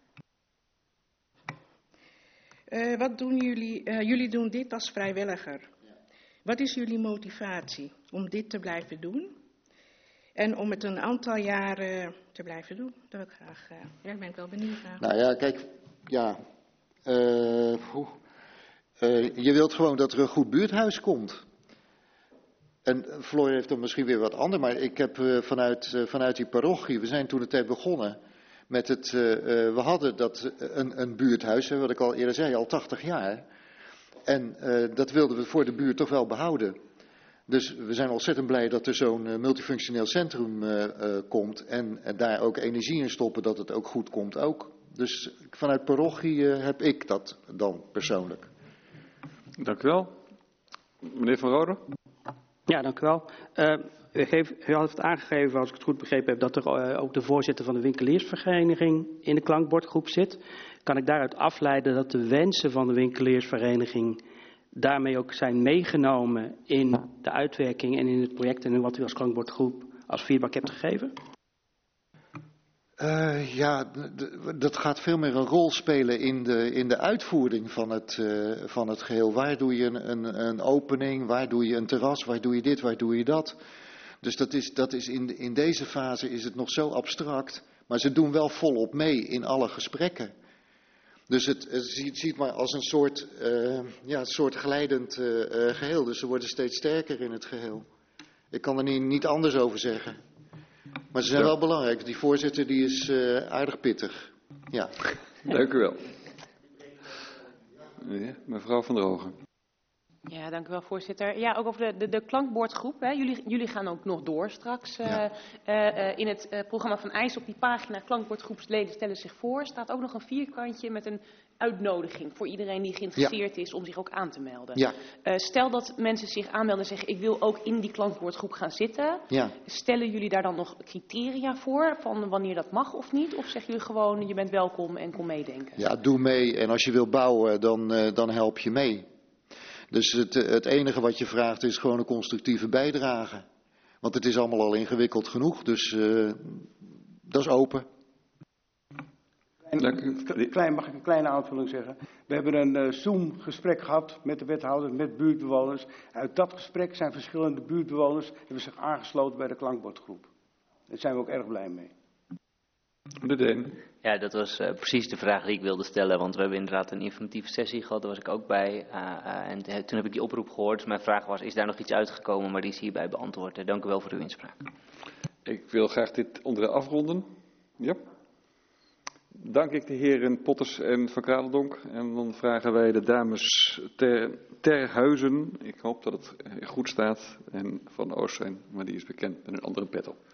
Uh, wat doen jullie? Uh, jullie doen dit als vrijwilliger. Wat is jullie motivatie om dit te blijven doen? En om het een aantal jaren te blijven doen? Dat wil ik graag. Uh, ja, ik ben wel benieuwd naar. Nou ja, kijk, ja. Uh, uh, je wilt gewoon dat er een goed buurthuis komt. En Floor heeft dan misschien weer wat anders, maar ik heb uh, vanuit, uh, vanuit die parochie, we zijn toen de tijd begonnen met het, uh, uh, we hadden dat uh, een, een buurthuis, hè, wat ik al eerder zei, al tachtig jaar. En uh, dat wilden we voor de buurt toch wel behouden. Dus we zijn ontzettend blij dat er zo'n uh, multifunctioneel centrum uh, uh, komt en uh, daar ook energie in stoppen dat het ook goed komt ook. Dus vanuit parochie uh, heb ik dat dan persoonlijk. Dank u wel. Meneer Van Rode. Ja, dank u wel. Uh, u, heeft, u had het aangegeven, als ik het goed begrepen heb, dat er uh, ook de voorzitter van de winkeliersvereniging in de klankbordgroep zit. Kan ik daaruit afleiden dat de wensen van de winkeliersvereniging daarmee ook zijn meegenomen in de uitwerking en in het project en in wat u als klankbordgroep als feedback hebt gegeven? Uh, ja, dat gaat veel meer een rol spelen in de, in de uitvoering van het, uh, van het geheel. Waar doe je een, een, een opening, waar doe je een terras, waar doe je dit, waar doe je dat? Dus dat is, dat is in, in deze fase is het nog zo abstract, maar ze doen wel volop mee in alle gesprekken. Dus het, het ziet, ziet maar als een soort, uh, ja, een soort glijdend uh, uh, geheel. Dus ze worden steeds sterker in het geheel. Ik kan er niet, niet anders over zeggen. Maar ze zijn wel belangrijk. Die voorzitter die is uh, aardig pittig. Ja. Dank u wel. Ja, mevrouw Van der Hogen. Ja, dank u wel, voorzitter. Ja, ook over de, de, de klankbordgroep. Hè. Jullie, jullie gaan ook nog door straks. Uh, ja. uh, uh, in het uh, programma van IJs op die pagina klankbordgroepsleden stellen zich voor. Staat ook nog een vierkantje met een uitnodiging voor iedereen die geïnteresseerd ja. is om zich ook aan te melden. Ja. Uh, stel dat mensen zich aanmelden en zeggen ik wil ook in die klankbordgroep gaan zitten. Ja. Stellen jullie daar dan nog criteria voor van wanneer dat mag of niet? Of zeggen jullie gewoon je bent welkom en kom meedenken? Ja, doe mee. En als je wil bouwen dan, uh, dan help je mee. Dus het, het enige wat je vraagt is gewoon een constructieve bijdrage. Want het is allemaal al ingewikkeld genoeg, dus uh, dat is open. Klein, klein, mag ik een kleine aanvulling zeggen? We hebben een uh, Zoom-gesprek gehad met de wethouder, met buurtbewoners. Uit dat gesprek zijn verschillende buurtbewoners hebben zich aangesloten bij de klankbordgroep. Daar zijn we ook erg blij mee. De Deen. Ja, dat was uh, precies de vraag die ik wilde stellen, want we hebben inderdaad een informatieve sessie gehad, daar was ik ook bij. Uh, uh, en toen heb ik die oproep gehoord, dus mijn vraag was, is daar nog iets uitgekomen, maar die is hierbij beantwoord. Dank u wel voor uw inspraak. Ik wil graag dit onderdeel afronden. Ja. Dank ik de heren Potters en Van Kranendonk. En dan vragen wij de dames ter, Terhuizen, ik hoop dat het goed staat, en Van Oost zijn, maar die is bekend met een andere pet op.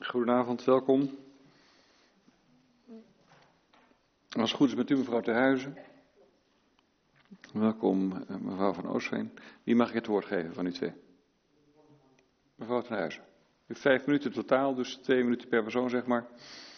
Goedenavond, welkom. Als het goed is met u, mevrouw Terhuizen. Welkom, mevrouw van Oostveen. Wie mag ik het woord geven van u twee? Mevrouw Terhuizen. U heeft vijf minuten totaal, dus twee minuten per persoon, zeg maar.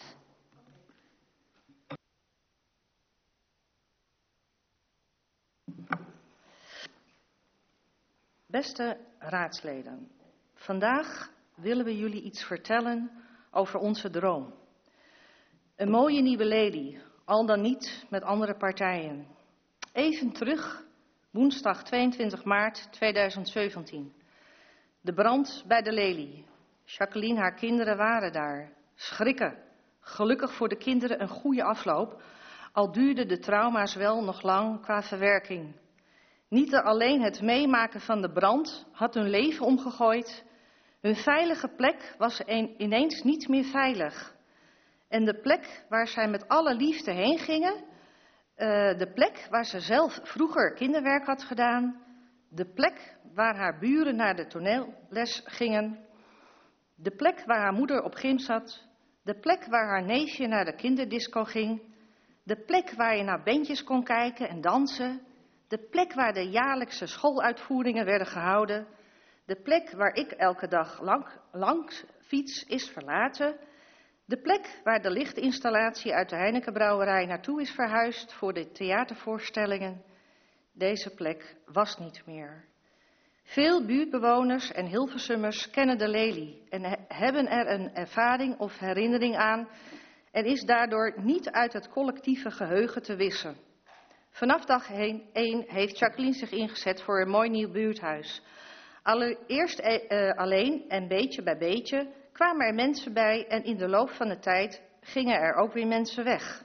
Beste raadsleden, vandaag willen we jullie iets vertellen over onze droom. Een mooie nieuwe Lely, al dan niet met andere partijen. Even terug, woensdag tweeëntwintig maart tweeduizend zeventien. De brand bij de Lely. Jacqueline, haar kinderen waren daar. Schrikken. Gelukkig voor de kinderen een goede afloop, al duurden de trauma's wel nog lang qua verwerking. Niet alleen het meemaken van de brand had hun leven omgegooid. Hun veilige plek was ineens niet meer veilig. En de plek waar zij met alle liefde heen gingen, uh, de plek waar ze zelf vroeger kinderwerk had gedaan, de plek waar haar buren naar de toneelles gingen, de plek waar haar moeder op gym zat, de plek waar haar neefje naar de kinderdisco ging, de plek waar je naar bandjes kon kijken en dansen, de plek waar de jaarlijkse schooluitvoeringen werden gehouden, de plek waar ik elke dag lang, langs fiets is verlaten, de plek waar de lichtinstallatie uit de Heinekenbrouwerij naartoe is verhuisd voor de theatervoorstellingen. Deze plek was niet meer. Veel buurtbewoners en Hilversummers kennen de Lely en he- hebben er een ervaring of herinnering aan en is daardoor niet uit het collectieve geheugen te wissen. Vanaf dag één heeft Jacqueline zich ingezet voor een mooi nieuw buurthuis. Allereerst uh, alleen en beetje bij beetje kwamen er mensen bij en in de loop van de tijd gingen er ook weer mensen weg.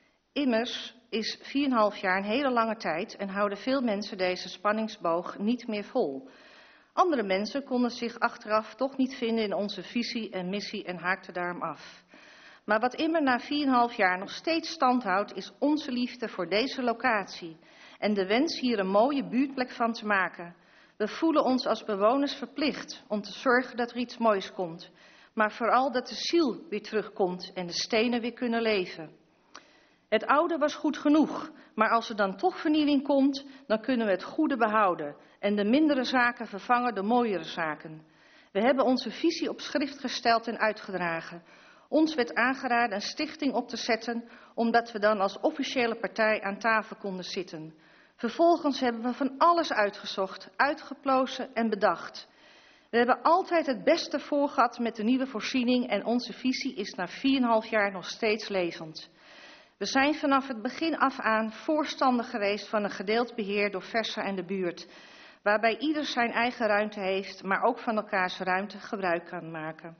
Immers is vier en een half jaar een hele lange tijd en houden veel mensen deze spanningsboog niet meer vol. Andere mensen konden zich achteraf toch niet vinden in onze visie en missie en haakten daarom af. Maar wat immer na vier en een half jaar nog steeds stand houdt, is onze liefde voor deze locatie en de wens hier een mooie buurtplek van te maken. We voelen ons als bewoners verplicht om te zorgen dat er iets moois komt, maar vooral dat de ziel weer terugkomt en de stenen weer kunnen leven. Het oude was goed genoeg, maar als er dan toch vernieuwing komt, dan kunnen we het goede behouden en de mindere zaken vervangen door mooiere zaken. We hebben onze visie op schrift gesteld en uitgedragen. Ons werd aangeraden een stichting op te zetten, omdat we dan als officiële partij aan tafel konden zitten. Vervolgens hebben we van alles uitgezocht, uitgeplozen en bedacht. We hebben altijd het beste voorgehad met de nieuwe voorziening en onze visie is na vier en een half jaar nog steeds levend. We zijn vanaf het begin af aan voorstander geweest van een gedeeld beheer door Versa en de buurt, waarbij ieder zijn eigen ruimte heeft, maar ook van elkaars ruimte gebruik kan maken.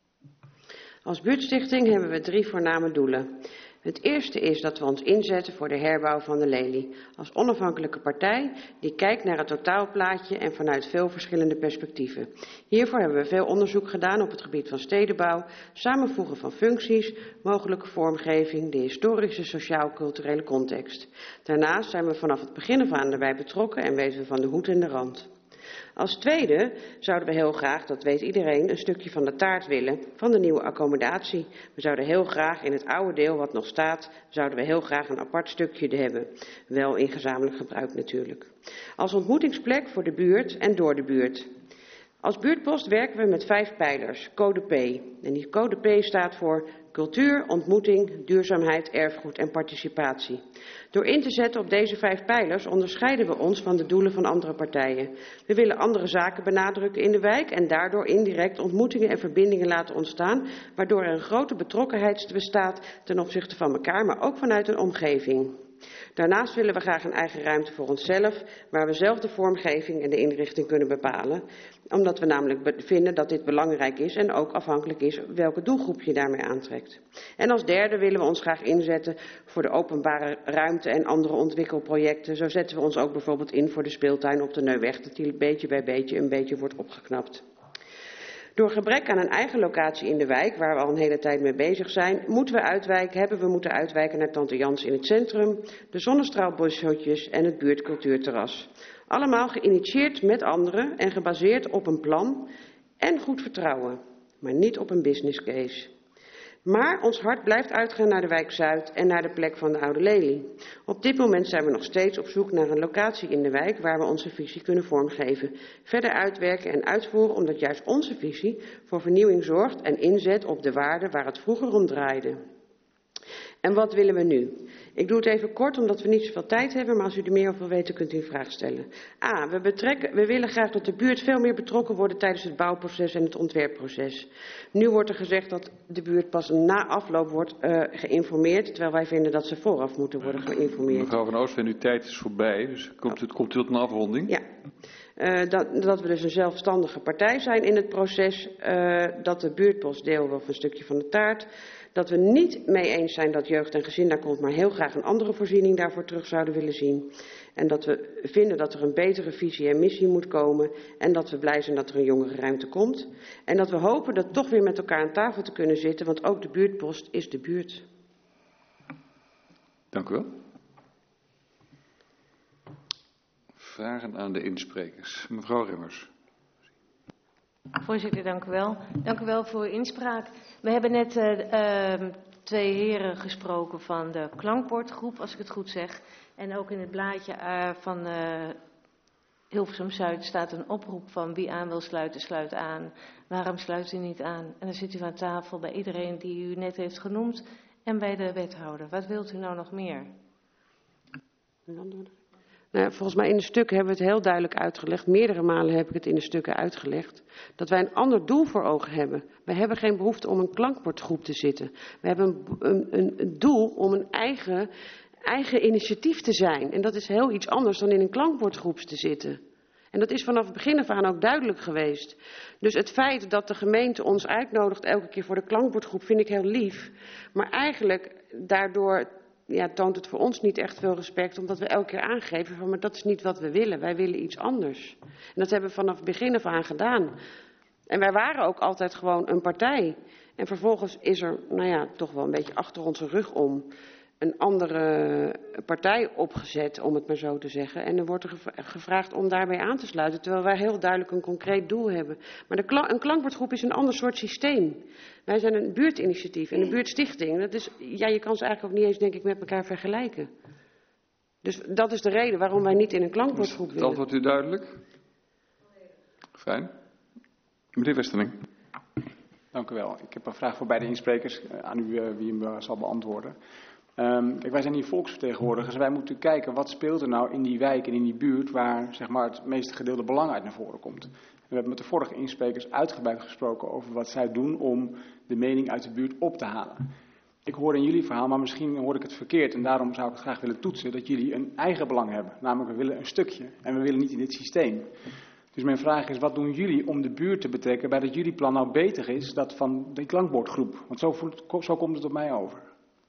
Als buurtstichting hebben we drie voorname doelen. Het eerste is dat we ons inzetten voor de herbouw van de Lely. Als onafhankelijke partij die kijkt naar het totaalplaatje en vanuit veel verschillende perspectieven. Hiervoor hebben we veel onderzoek gedaan op het gebied van stedenbouw, samenvoegen van functies, mogelijke vormgeving, de historische, sociaal-culturele context. Daarnaast zijn we vanaf het begin af aan erbij betrokken en weten we van de hoed en de rand. Als tweede zouden we heel graag, dat weet iedereen, een stukje van de taart willen van de nieuwe accommodatie. We zouden heel graag in het oude deel wat nog staat, zouden we heel graag een apart stukje hebben. Wel in gezamenlijk gebruik natuurlijk. Als ontmoetingsplek voor de buurt en door de buurt. Als buurtpost werken we met vijf pijlers, code P. En die code P staat voor cultuur, ontmoeting, duurzaamheid, erfgoed en participatie. Door in te zetten op deze vijf pijlers onderscheiden we ons van de doelen van andere partijen. We willen andere zaken benadrukken in de wijk en daardoor indirect ontmoetingen en verbindingen laten ontstaan, waardoor er een grote betrokkenheid bestaat ten opzichte van elkaar, maar ook vanuit een omgeving. Daarnaast willen we graag een eigen ruimte voor onszelf, waar we zelf de vormgeving en de inrichting kunnen bepalen. Omdat we namelijk vinden dat dit belangrijk is en ook afhankelijk is welke doelgroep je daarmee aantrekt. En als derde willen we ons graag inzetten voor de openbare ruimte en andere ontwikkelprojecten. Zo zetten we ons ook bijvoorbeeld in voor de speeltuin op de Neuweg, dat die beetje bij beetje een beetje wordt opgeknapt. Door gebrek aan een eigen locatie in de wijk, waar we al een hele tijd mee bezig zijn, moeten we uitwijken, hebben we moeten uitwijken naar Tante Jans in het centrum, de zonnestraalboshotjes en het buurtcultuurterras. Allemaal geïnitieerd met anderen en gebaseerd op een plan en goed vertrouwen. maar niet op een business case. Maar ons hart blijft uitgaan naar de wijk Zuid en naar de plek van de Oude Lelie. Op dit moment zijn we nog steeds op zoek naar een locatie in de wijk waar we onze visie kunnen vormgeven, verder uitwerken en uitvoeren, omdat juist onze visie voor vernieuwing zorgt en inzet op de waarden waar het vroeger om draaide. En wat willen we nu? Ik doe het even kort, omdat we niet zoveel tijd hebben, maar als u er meer over wil weten, kunt u een vraag stellen. A. We, betrekken, we willen graag dat de buurt veel meer betrokken wordt tijdens het bouwproces en het ontwerpproces. Nu wordt er gezegd dat de buurt pas na afloop wordt uh, geïnformeerd, terwijl wij vinden dat ze vooraf moeten worden geïnformeerd. Mevrouw Van Oostveen, uw tijd is voorbij, dus komt het komt u tot een afronding? Ja. Uh, dat, dat we dus een zelfstandige partij zijn in het proces, uh, dat de buurtbos deel of een stukje van de taart. Dat we niet mee eens zijn dat jeugd en gezin daar komt, maar heel graag een andere voorziening daarvoor terug zouden willen zien. En dat we vinden dat er een betere visie en missie moet komen. En dat we blij zijn dat er een jongerenruimte komt. En dat we hopen dat toch weer met elkaar aan tafel te kunnen zitten, want ook de buurtpost is de buurt. Dank u wel. Vragen aan de insprekers. Mevrouw Remmers. Voorzitter, dank u wel. Dank u wel voor uw inspraak. We hebben net uh, uh, twee heren gesproken van de klankbordgroep, als ik het goed zeg. En ook in het blaadje uh, van uh, Hilversum Zuid staat een oproep van wie aan wil sluiten, sluit aan. Waarom sluit u niet aan? En dan zit u aan tafel bij iedereen die u net heeft genoemd en bij de wethouder. Wat wilt u nou nog meer? Nou, volgens mij in de stukken hebben we het heel duidelijk uitgelegd. Meerdere malen heb ik het in de stukken uitgelegd. Dat wij een ander doel voor ogen hebben. We hebben geen behoefte om een klankbordgroep te zitten. We hebben een, een, een doel om een eigen, eigen initiatief te zijn. En dat is heel iets anders dan in een klankbordgroep te zitten. En dat is vanaf het begin af aan ook duidelijk geweest. Dus het feit dat de gemeente ons uitnodigt elke keer voor de klankbordgroep vind ik heel lief. Maar eigenlijk daardoor... Ja, toont het voor ons niet echt veel respect, omdat we elke keer aangeven van, maar dat is niet wat we willen. Wij willen iets anders. En dat hebben we vanaf het begin af aan gedaan. En wij waren ook altijd gewoon een partij. En vervolgens is er, nou ja, toch wel een beetje achter onze rug om een andere partij opgezet, om het maar zo te zeggen. En dan wordt er gevraagd om daarbij aan te sluiten, terwijl wij heel duidelijk een concreet doel hebben. Maar de kla- een klankbordgroep is een ander soort systeem. Wij zijn een buurtinitiatief en een buurtstichting. Dat is, ja, je kan ze eigenlijk ook niet eens, denk ik, met elkaar vergelijken. Dus dat is de reden waarom wij niet in een klankbordgroep willen. Het antwoord u duidelijk? Fijn. Meneer Westerling. Dank u wel. Ik heb een vraag voor beide insprekers, aan u uh, wie hem uh, zal beantwoorden. Um, kijk, wij zijn hier volksvertegenwoordigers en wij moeten kijken wat speelt er nou in die wijk en in die buurt waar zeg maar, het meeste gedeelde belang uit naar voren komt. En we hebben met de vorige insprekers uitgebreid gesproken over wat zij doen om de mening uit de buurt op te halen. Ik hoor in jullie verhaal, maar misschien hoor ik het verkeerd en daarom zou ik het graag willen toetsen, dat jullie een eigen belang hebben. Namelijk, we willen een stukje en we willen niet in dit systeem. Dus mijn vraag is, wat doen jullie om de buurt te betrekken bij dat jullie plan nou beter is dan van de klankbordgroep? Want zo, voelt, zo komt het op mij over.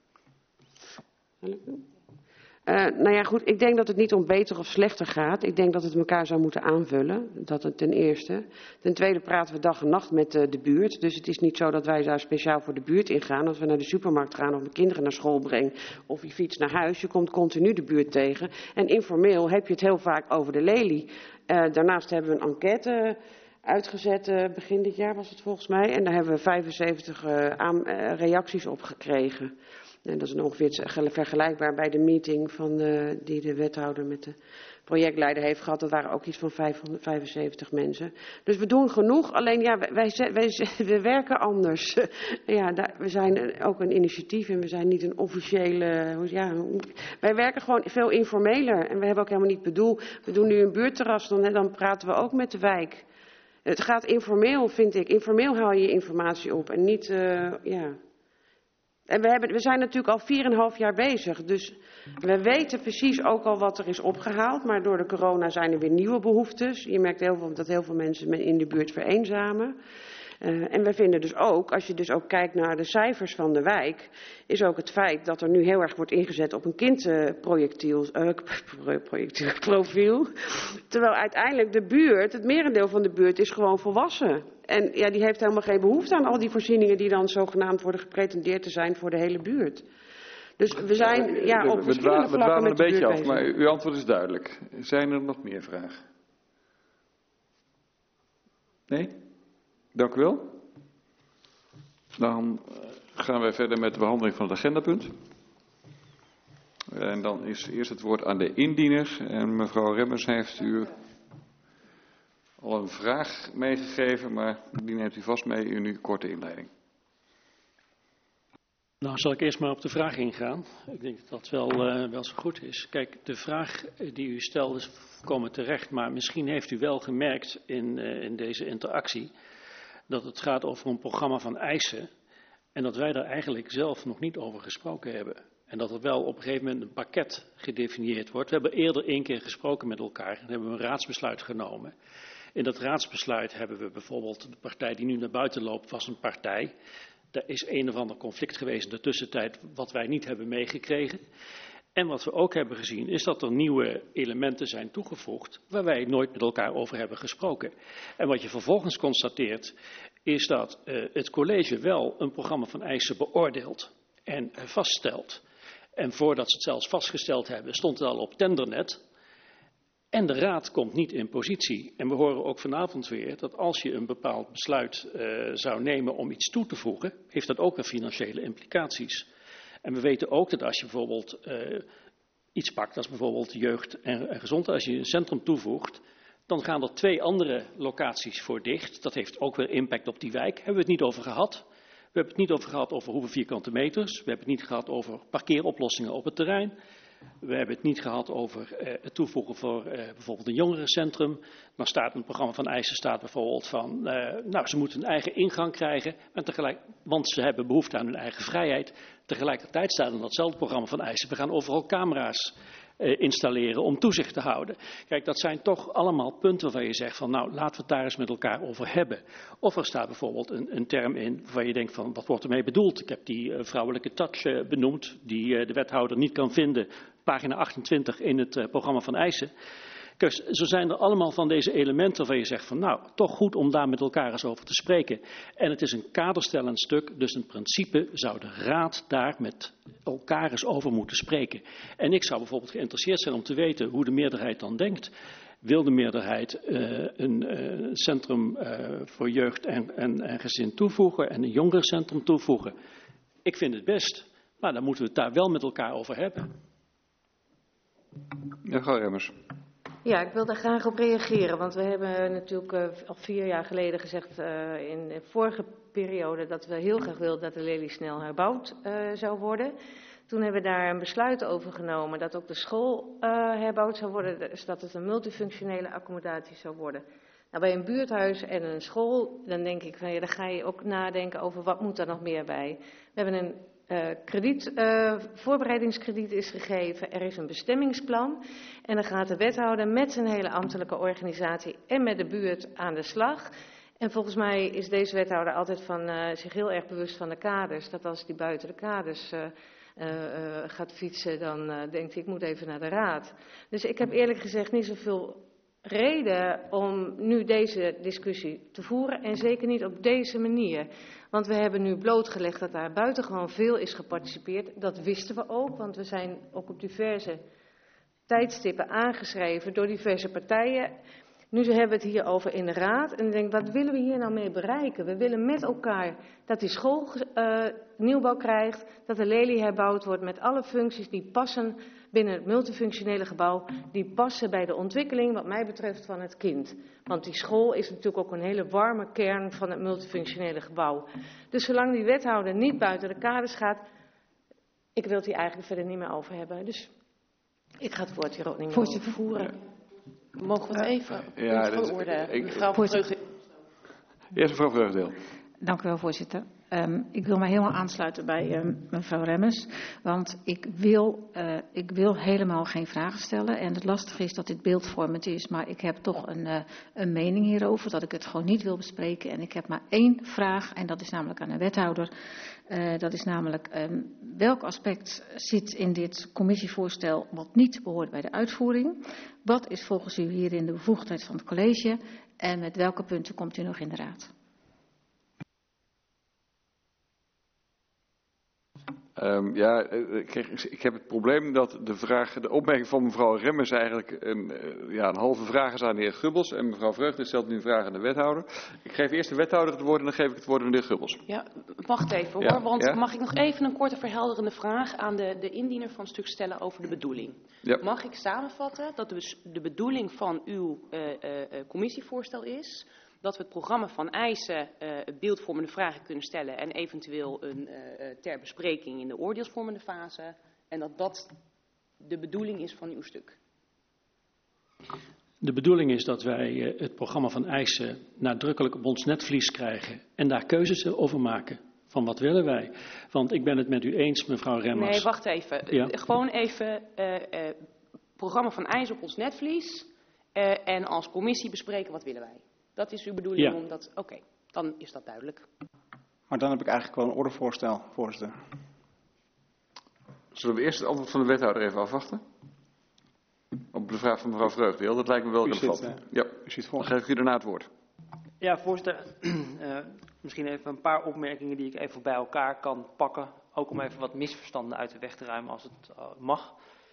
Uh, nou ja, goed, ik denk dat het niet om beter of slechter gaat. Ik denk dat het elkaar zou moeten aanvullen. Dat het ten eerste. Ten tweede praten we dag en nacht met uh, de buurt. Dus het is niet zo dat wij daar speciaal voor de buurt ingaan. Als we naar de supermarkt gaan of mijn kinderen naar school brengen of je fiets naar huis. Je komt continu de buurt tegen. En informeel heb je het heel vaak over de lelie. Uh, daarnaast hebben we een enquête uitgezet, uh, begin dit jaar was het volgens mij. En daar hebben we vijfenzeventig uh, aan, uh, reacties op gekregen. En dat is ongeveer vergelijkbaar bij de meeting van, uh, die de wethouder met de projectleider heeft gehad. Dat waren ook iets van vijfhonderdvijfenzeventig mensen. Dus we doen genoeg, alleen ja, wij, wij, wij, we werken anders. Ja, daar, we zijn ook een initiatief en we zijn niet een officiële... Ja, wij werken gewoon veel informeler en we hebben ook helemaal niet bedoeld... We doen nu een buurtterras, dan, dan praten we ook met de wijk. Het gaat informeel, vind ik. Informeel haal je informatie op en niet... Uh, ja... En we, hebben, we zijn natuurlijk al vier en een half jaar bezig, dus we weten precies ook al wat er is opgehaald. Maar door de corona zijn er weer nieuwe behoeftes. Je merkt heel veel, dat heel veel mensen in de buurt vereenzamen. Uh, en we vinden dus ook, als je dus ook kijkt naar de cijfers van de wijk, is ook het feit dat er nu heel erg wordt ingezet op een kindprojectiel, uh, projectiel profiel. Terwijl uiteindelijk de buurt, het merendeel van de buurt is gewoon volwassen. En ja, die heeft helemaal geen behoefte aan al die voorzieningen die dan zogenaamd worden gepretendeerd te zijn voor de hele buurt. Dus we zijn ja, op verschillende vlakken met de buurt bezig. We dwalen een beetje af, maar uw antwoord is duidelijk. Zijn er nog meer vragen? Nee? Dank u wel. Dan gaan wij verder met de behandeling van het agendapunt. En dan is eerst het woord aan de indiener. En mevrouw Remmers heeft u al een vraag meegegeven, maar die neemt u vast mee in uw korte inleiding. Nou, zal ik eerst maar op de vraag ingaan. Ik denk dat dat wel, uh, wel zo goed is. Kijk, de vraag die u stelt is volkomen terecht, maar misschien heeft u wel gemerkt in, uh, in deze interactie dat het gaat over een programma van eisen en dat wij daar eigenlijk zelf nog niet over gesproken hebben. En dat er wel op een gegeven moment een pakket gedefinieerd wordt. We hebben eerder één keer gesproken met elkaar en hebben we een raadsbesluit genomen. In dat raadsbesluit hebben we bijvoorbeeld de partij die nu naar buiten loopt, was een partij. Er is een of ander conflict geweest in de tussentijd wat wij niet hebben meegekregen. En wat we ook hebben gezien is dat er nieuwe elementen zijn toegevoegd waar wij nooit met elkaar over hebben gesproken. En wat je vervolgens constateert is dat uh, het college wel een programma van eisen beoordeelt en uh, vaststelt. En voordat ze het zelfs vastgesteld hebben stond het al op Tendernet. En de raad komt niet in positie. En we horen ook vanavond weer dat als je een bepaald besluit uh, zou nemen om iets toe te voegen, heeft dat ook weer financiële implicaties. En we weten ook dat als je bijvoorbeeld uh, iets pakt, als bijvoorbeeld jeugd en, en gezondheid, als je een centrum toevoegt, dan gaan er twee andere locaties voor dicht. Dat heeft ook weer impact op die wijk. Hebben we het niet over gehad. We hebben het niet over gehad over hoeveel vierkante meters. We hebben het niet gehad over parkeeroplossingen op het terrein. We hebben het niet gehad over uh, het toevoegen voor uh, bijvoorbeeld een jongerencentrum. Dan staat in het programma van eisen staat bijvoorbeeld van, uh, nou ze moeten een eigen ingang krijgen, en tegelijk, want ze hebben behoefte aan hun eigen vrijheid. Tegelijkertijd staat in datzelfde programma van eisen, we gaan overal camera's uh, installeren om toezicht te houden. Kijk, dat zijn toch allemaal punten waar je zegt van, nou laten we het daar eens met elkaar over hebben. Of er staat bijvoorbeeld een, een term in waar je denkt van, wat wordt ermee bedoeld? Ik heb die uh, vrouwelijke touch uh, benoemd, die uh, de wethouder niet kan vinden. Pagina achtentwintig in het uh, programma van eisen. Dus zo zijn er allemaal van deze elementen waar je zegt van nou, toch goed om daar met elkaar eens over te spreken. En het is een kaderstellend stuk, dus in principe zou de raad daar met elkaar eens over moeten spreken. En ik zou bijvoorbeeld geïnteresseerd zijn om te weten hoe de meerderheid dan denkt. Wil de meerderheid uh, een uh, centrum uh, voor jeugd en, en, en gezin toevoegen en een jongerencentrum toevoegen? Ik vind het best, maar dan moeten we het daar wel met elkaar over hebben. Mevrouw Remmers. Ja, ik wil daar graag op reageren, want we hebben natuurlijk uh, al vier jaar geleden gezegd uh, in de vorige periode dat we heel graag wilden dat de Lely snel herbouwd uh, zou worden. Toen hebben we daar een besluit over genomen dat ook de school uh, herbouwd zou worden, dus dat het een multifunctionele accommodatie zou worden. Nou, bij een buurthuis en een school, dan denk ik van ja, dan ga je ook nadenken over wat moet er nog meer bij. We hebben een Uh, krediet, uh, voorbereidingskrediet is gegeven, er is een bestemmingsplan en dan gaat de wethouder met zijn hele ambtelijke organisatie en met de buurt aan de slag. En volgens mij is deze wethouder altijd van, uh, zich heel erg bewust van de kaders, dat als die buiten de kaders uh, uh, uh, gaat fietsen, dan uh, denkt hij ik moet even naar de raad. Dus ik heb eerlijk gezegd niet zoveel reden om nu deze discussie te voeren en zeker niet op deze manier. Want we hebben nu blootgelegd dat daar buitengewoon veel is geparticipeerd. Dat wisten we ook, want we zijn ook op diverse tijdstippen aangeschreven door diverse partijen. Nu hebben we het hier over in de raad en ik denk, wat willen we hier nou mee bereiken? We willen met elkaar dat die school uh, nieuwbouw krijgt, dat de Lely herbouwd wordt met alle functies die passen binnen het multifunctionele gebouw, die passen bij de ontwikkeling wat mij betreft van het kind. Want die school is natuurlijk ook een hele warme kern van het multifunctionele gebouw. Dus zolang die wethouder niet buiten de kaders gaat, ik wil het hier eigenlijk verder niet meer over hebben. Dus ik ga het woord hier ook niet meer over voeren. Mogen we het even ja, van orde, ik, mevrouw Vreugdeel. Eerst mevrouw Vreugdeel. Dank u wel, voorzitter. Um, ik wil mij helemaal aansluiten bij um, mevrouw Remmers, want ik wil, uh, ik wil helemaal geen vragen stellen. En het lastige is dat dit beeldvormend is, maar ik heb toch een, uh, een mening hierover, dat ik het gewoon niet wil bespreken. En ik heb maar één vraag, en dat is namelijk aan de wethouder. Uh, dat is namelijk, um, welk aspect zit in dit commissievoorstel wat niet behoort bij de uitvoering? Wat is volgens u hierin de bevoegdheid van het college? En met welke punten komt u nog in de raad? Um, ja, kijk, ik heb het probleem dat de vraag, de opmerking van mevrouw Remmers eigenlijk een, ja, een halve vraag is aan de heer Gubbels. En mevrouw Vreugdeel stelt nu een vraag aan de wethouder. Ik geef eerst de wethouder het woord en dan geef ik het woord aan de heer Gubbels. Ja, Wacht even hoor, Ja, want ja? mag ik nog even een korte verhelderende vraag aan de, de indiener van het stuk stellen over de bedoeling? Ja. Mag ik samenvatten dat de, de bedoeling van uw uh, uh, commissievoorstel is dat we het programma van eisen uh, beeldvormende vragen kunnen stellen en eventueel een uh, ter bespreking in de oordeelsvormende fase en dat dat de bedoeling is van uw stuk? De bedoeling is dat wij uh, het programma van eisen nadrukkelijk op ons netvlies krijgen en daar keuzes over maken. Van wat willen wij? Want ik ben het met u eens, mevrouw Remmers. Nee, wacht even. Ja. Gewoon even uh, uh, programma van eisen op ons netvlies uh, en als commissie bespreken wat willen wij. Dat is uw bedoeling Ja. om dat... Oké, okay, dan is dat duidelijk. Maar dan heb ik eigenlijk wel een ordevoorstel, voorzitter. Zullen we eerst het antwoord van de wethouder even afwachten? Op de vraag van mevrouw Vreugdeel, dat lijkt me wel U relevant. zit, uh, Ja, u zit voor. dan geef ik u daarna het woord. Ja, voorzitter. Uh, misschien even een paar opmerkingen die ik even bij elkaar kan pakken. Ook om even wat misverstanden uit de weg te ruimen als het uh, mag.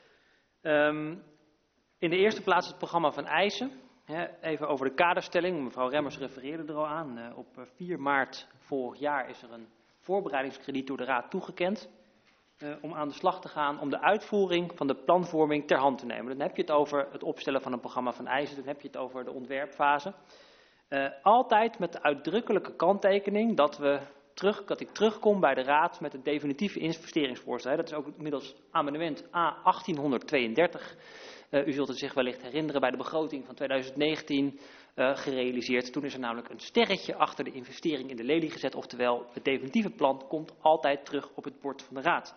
Um, in de eerste plaats het programma van eisen. He, even over de kaderstelling. Mevrouw Remmers refereerde er al aan. Uh, op vier maart vorig jaar is er een voorbereidingskrediet door de Raad toegekend. Uh, om aan de slag te gaan om de uitvoering van de planvorming ter hand te nemen. Dan heb je het over het opstellen van een programma van eisen. Dan heb je het over de ontwerpfase. Uh, altijd met de uitdrukkelijke kanttekening dat, we terug, dat ik terugkom bij de Raad met het definitieve investeringsvoorstel. Dat is ook inmiddels amendement A achttienhonderdtweeëndertig. Uh, u zult het zich wellicht herinneren bij de begroting van twintig negentien uh, gerealiseerd. Toen is er namelijk een sterretje achter de investering in de lelie gezet. Oftewel, het definitieve plan komt altijd terug op het bord van de Raad.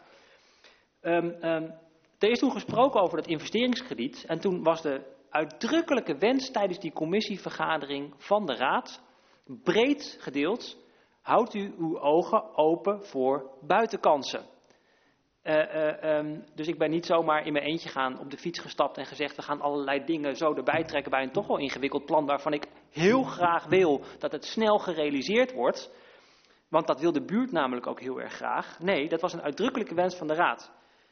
Um, um, er is toen gesproken over dat investeringskrediet. En toen was de uitdrukkelijke wens tijdens die commissievergadering van de Raad, breed gedeeld, houdt u uw ogen open voor buitenkansen. Uh, uh, um, dus ik ben niet zomaar in mijn eentje gaan op de fiets gestapt en gezegd we gaan allerlei dingen zo erbij trekken bij een toch wel ingewikkeld plan waarvan ik heel graag wil dat het snel gerealiseerd wordt. Want dat wil de buurt namelijk ook heel erg graag. Nee, dat was een uitdrukkelijke wens van de Raad.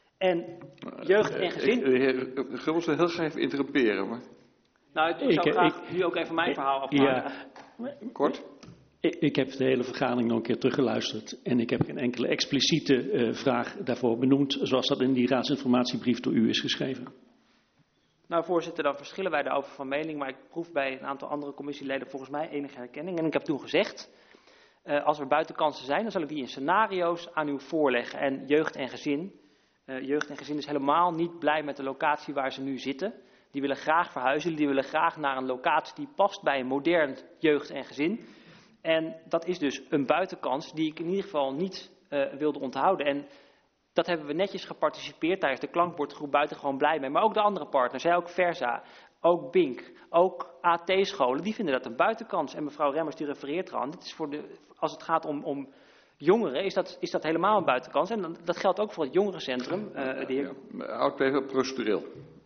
En jeugd en gezin... De heer Gubbels wil heel graag even interrumperen. Maar... Nou, ik zou Ik- graag ik- nu ook even mijn verhaal afmaken. Ja, Kort. ik, ik heb de hele vergadering nog een keer teruggeluisterd en ik heb geen enkele expliciete uh, vraag daarvoor benoemd, zoals dat in die raadsinformatiebrief door u is geschreven. Nou, voorzitter, dan verschillen wij daarover van mening, maar ik proef bij een aantal andere commissieleden volgens mij enige herkenning. En ik heb toen gezegd, uh, als er buitenkansen zijn, dan zal ik die in scenario's aan u voorleggen. En jeugd en gezin, uh, jeugd en gezin is helemaal niet blij met de locatie waar ze nu zitten. Die willen graag verhuizen, die willen graag naar een locatie die past bij een modern jeugd en gezin. En dat is dus een buitenkans die ik in ieder geval niet uh, wilde onthouden. En dat hebben we netjes geparticipeerd. Daar is de klankbordgroep buitengewoon blij mee. Maar ook de andere partners, hè, ook Versa, ook Bink, ook A T-scholen, die vinden dat een buitenkans. En mevrouw Remmers die refereert eraan. Dit is voor de, als het gaat om, om jongeren, is dat, is dat helemaal een buitenkans. En dan, dat geldt ook voor het jongerencentrum. Uh, de heer... ja, oud even procedureel.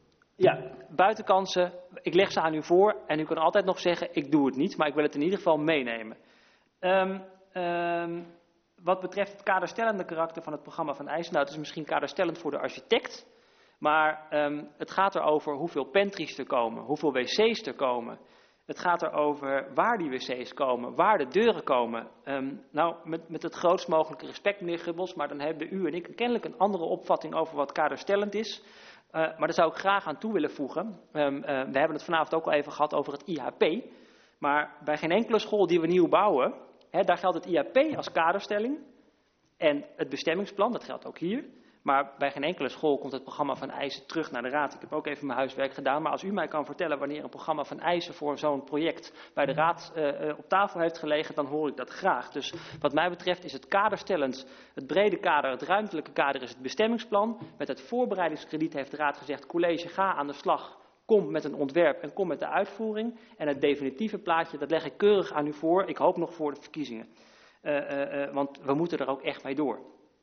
Ja, buitenkansen, ik leg ze aan u voor en u kan altijd nog zeggen, ik doe het niet, maar ik wil het in ieder geval meenemen. Um, um, wat betreft het kaderstellende karakter van het programma van eisen, nou het is misschien kaderstellend voor de architect, maar um, het gaat erover hoeveel pantries er komen, hoeveel wc's er komen. Het gaat erover waar die wc's komen, waar de deuren komen. Um, nou, met, met het grootst mogelijke respect, meneer Gubbels, maar dan hebben u en ik kennelijk een andere opvatting over wat kaderstellend is. Uh, maar daar zou ik graag aan toe willen voegen. Um, uh, we hebben het vanavond ook al even gehad over het I H P. Maar bij geen enkele school die we nieuw bouwen, hè, daar geldt het I H P als kaderstelling. En het bestemmingsplan, dat geldt ook hier. Maar bij geen enkele school komt het programma van eisen terug naar de Raad. Ik heb ook even mijn huiswerk gedaan. Maar als u mij kan vertellen wanneer een programma van eisen voor zo'n project bij de Raad uh, uh, op tafel heeft gelegen, dan hoor ik dat graag. Dus wat mij betreft is het kaderstellend, het brede kader, het ruimtelijke kader is het bestemmingsplan. Met het voorbereidingskrediet heeft de Raad gezegd, college, ga aan de slag. Kom met een ontwerp en kom met de uitvoering. En het definitieve plaatje, dat leg ik keurig aan u voor. Ik hoop nog voor de verkiezingen. Uh, uh, uh, want we moeten er ook echt mee door.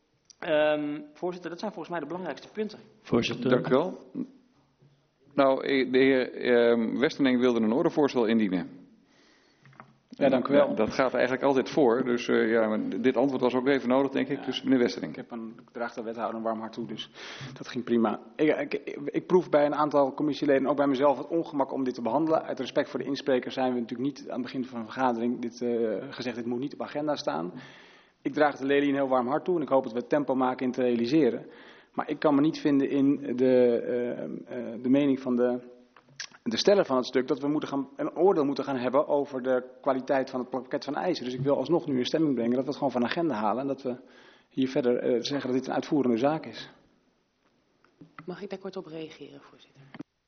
Um, voorzitter, dat zijn volgens mij de belangrijkste punten. Voorzitter. Dank u wel. Nou, de heer uh, Westerling wilde een ordevoorstel indienen. Ja, dank u wel. Ja, dat gaat eigenlijk altijd voor. Dus uh, ja, maar dit antwoord was ook even nodig, denk ik. Ja, Dus meneer Westerling. Ik, heb een, ik draag de wethouder een warm hart toe, dus dat ging prima. Ik, ik, ik, ik proef bij een aantal commissieleden, ook bij mezelf, het ongemak om dit te behandelen. Uit respect voor de insprekers zijn we natuurlijk niet aan het begin van een vergadering dit, uh, gezegd, dit moet niet op agenda staan. ik draag de Lely een heel warm hart toe en ik hoop dat we het tempo maken in te realiseren. Maar ik kan me niet vinden in de, uh, uh, de mening van de, de steller van het stuk dat we moeten gaan, een oordeel moeten gaan hebben over de kwaliteit van het pakket van eisen. Dus ik wil alsnog nu in stemming brengen dat we het gewoon van de agenda halen en dat we hier verder uh, zeggen dat dit een uitvoerende zaak is. Mag ik daar kort op reageren, voorzitter?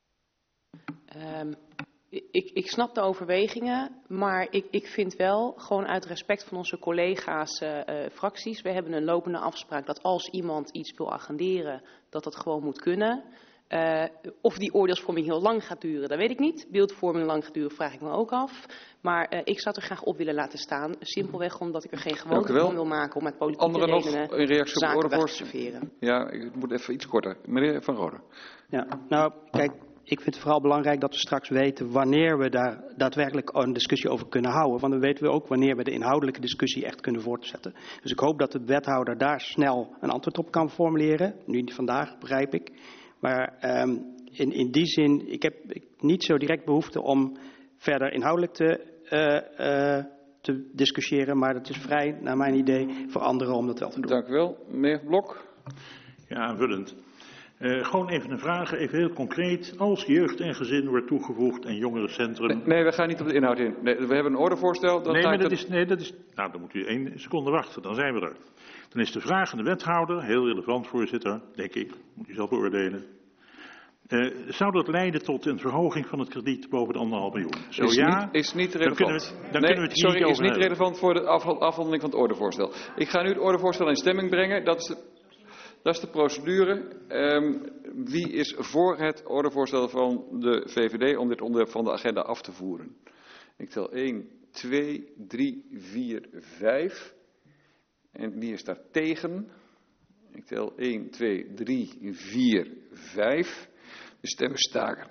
Um, ik, ik snap de overwegingen, maar ik, ik vind wel, gewoon uit respect van onze collega's, uh, uh, fracties, we hebben een lopende afspraak dat als iemand iets wil agenderen, dat dat gewoon moet kunnen. Uh, of die oordeelsvorming heel lang gaat duren, dat weet ik niet. Beeldvorming lang gaat duren, vraag ik me ook af. Maar uh, ik zou het er graag op willen laten staan. Simpelweg omdat ik er geen gewoonte van wil maken om met politieke Anderen redenen nog in reactie op zaken de weg te serveren. Ja, ik moet even iets korter. Meneer Van Rode. Ja, nou, kijk, ik vind het vooral belangrijk dat we straks weten wanneer we daar daadwerkelijk een discussie over kunnen houden. Want dan weten we ook wanneer we de inhoudelijke discussie echt kunnen voortzetten. Dus ik hoop dat de wethouder daar snel een antwoord op kan formuleren. Nu niet vandaag, begrijp ik. Maar um, in, in die zin, ik heb niet zo direct behoefte om verder inhoudelijk te, uh, uh, te discussiëren. Maar het is vrij, naar mijn idee, voor anderen om dat wel te doen. Dank u wel. Meneer Blok. Ja, aanvullend. Uh, gewoon even een vraag, even heel concreet. Als jeugd en gezin wordt toegevoegd en jongerencentrum... Nee, nee, we gaan niet op de inhoud in. Nee, we hebben een ordevoorstel. Dan nee, ga maar dat het... is, nee, dat is... Nou, dan moet u één seconde wachten, dan zijn we er. Dan is de vraag aan de wethouder, heel relevant voorzitter, denk ik, moet u zelf beoordelen. Uh, zou dat leiden tot een verhoging van het krediet boven de anderhalf miljoen? Zo is ja, niet, is niet relevant. Dan kunnen we het, dan nee, kunnen we het hier sorry, niet is over niet hebben. relevant voor de afhand, afhandeling van het ordevoorstel. Ik ga nu het ordevoorstel in stemming brengen. Dat is de, dat is de procedure. Um, wie is voor het ordevoorstel van de V V D om dit onderwerp van de agenda af te voeren? Ik tel één, twee, drie, vier, vijf. En wie is daar tegen? Ik tel één, twee, drie, vier, vijf. De stemmen staken.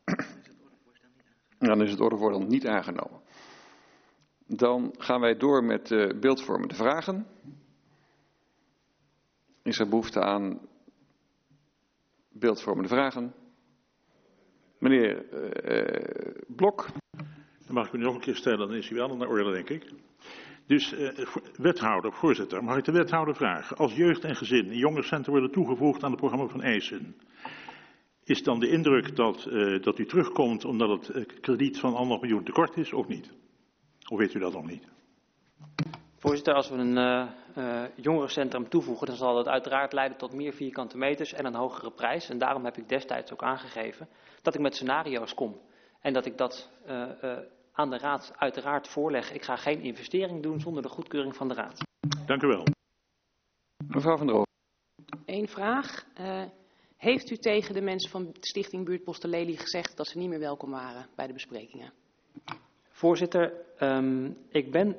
Dan is het ordevoorstel niet aangenomen. Dan gaan wij door met uh, beeldvormende vragen. Is er behoefte aan beeldvormende vragen? Meneer uh, Blok. Dan mag ik u nog een keer stellen, dan is u wel naar orde, denk ik. Dus uh, wethouder, voorzitter, mag ik de wethouder vragen. Als jeugd en gezin en jongerencentrum worden toegevoegd aan het programma van eisen, is dan de indruk dat, uh, dat u terugkomt omdat het uh, krediet van anderhalf miljoen tekort is, of niet? Of weet u dat nog niet? Voorzitter, als we een uh, uh, jongerencentrum toevoegen, dan zal dat uiteraard leiden tot meer vierkante meters en een hogere prijs. En daarom heb ik destijds ook aangegeven dat ik met scenario's kom. En dat ik dat uh, uh, aan de raad uiteraard voorleg. Ik ga geen investering doen zonder de goedkeuring van de raad. Dank u wel. Mevrouw Van der Hoofd. Eén vraag. Uh, heeft u tegen de mensen van Stichting Buurtpost de Lely gezegd dat ze niet meer welkom waren bij de besprekingen? Voorzitter, um, ik ben...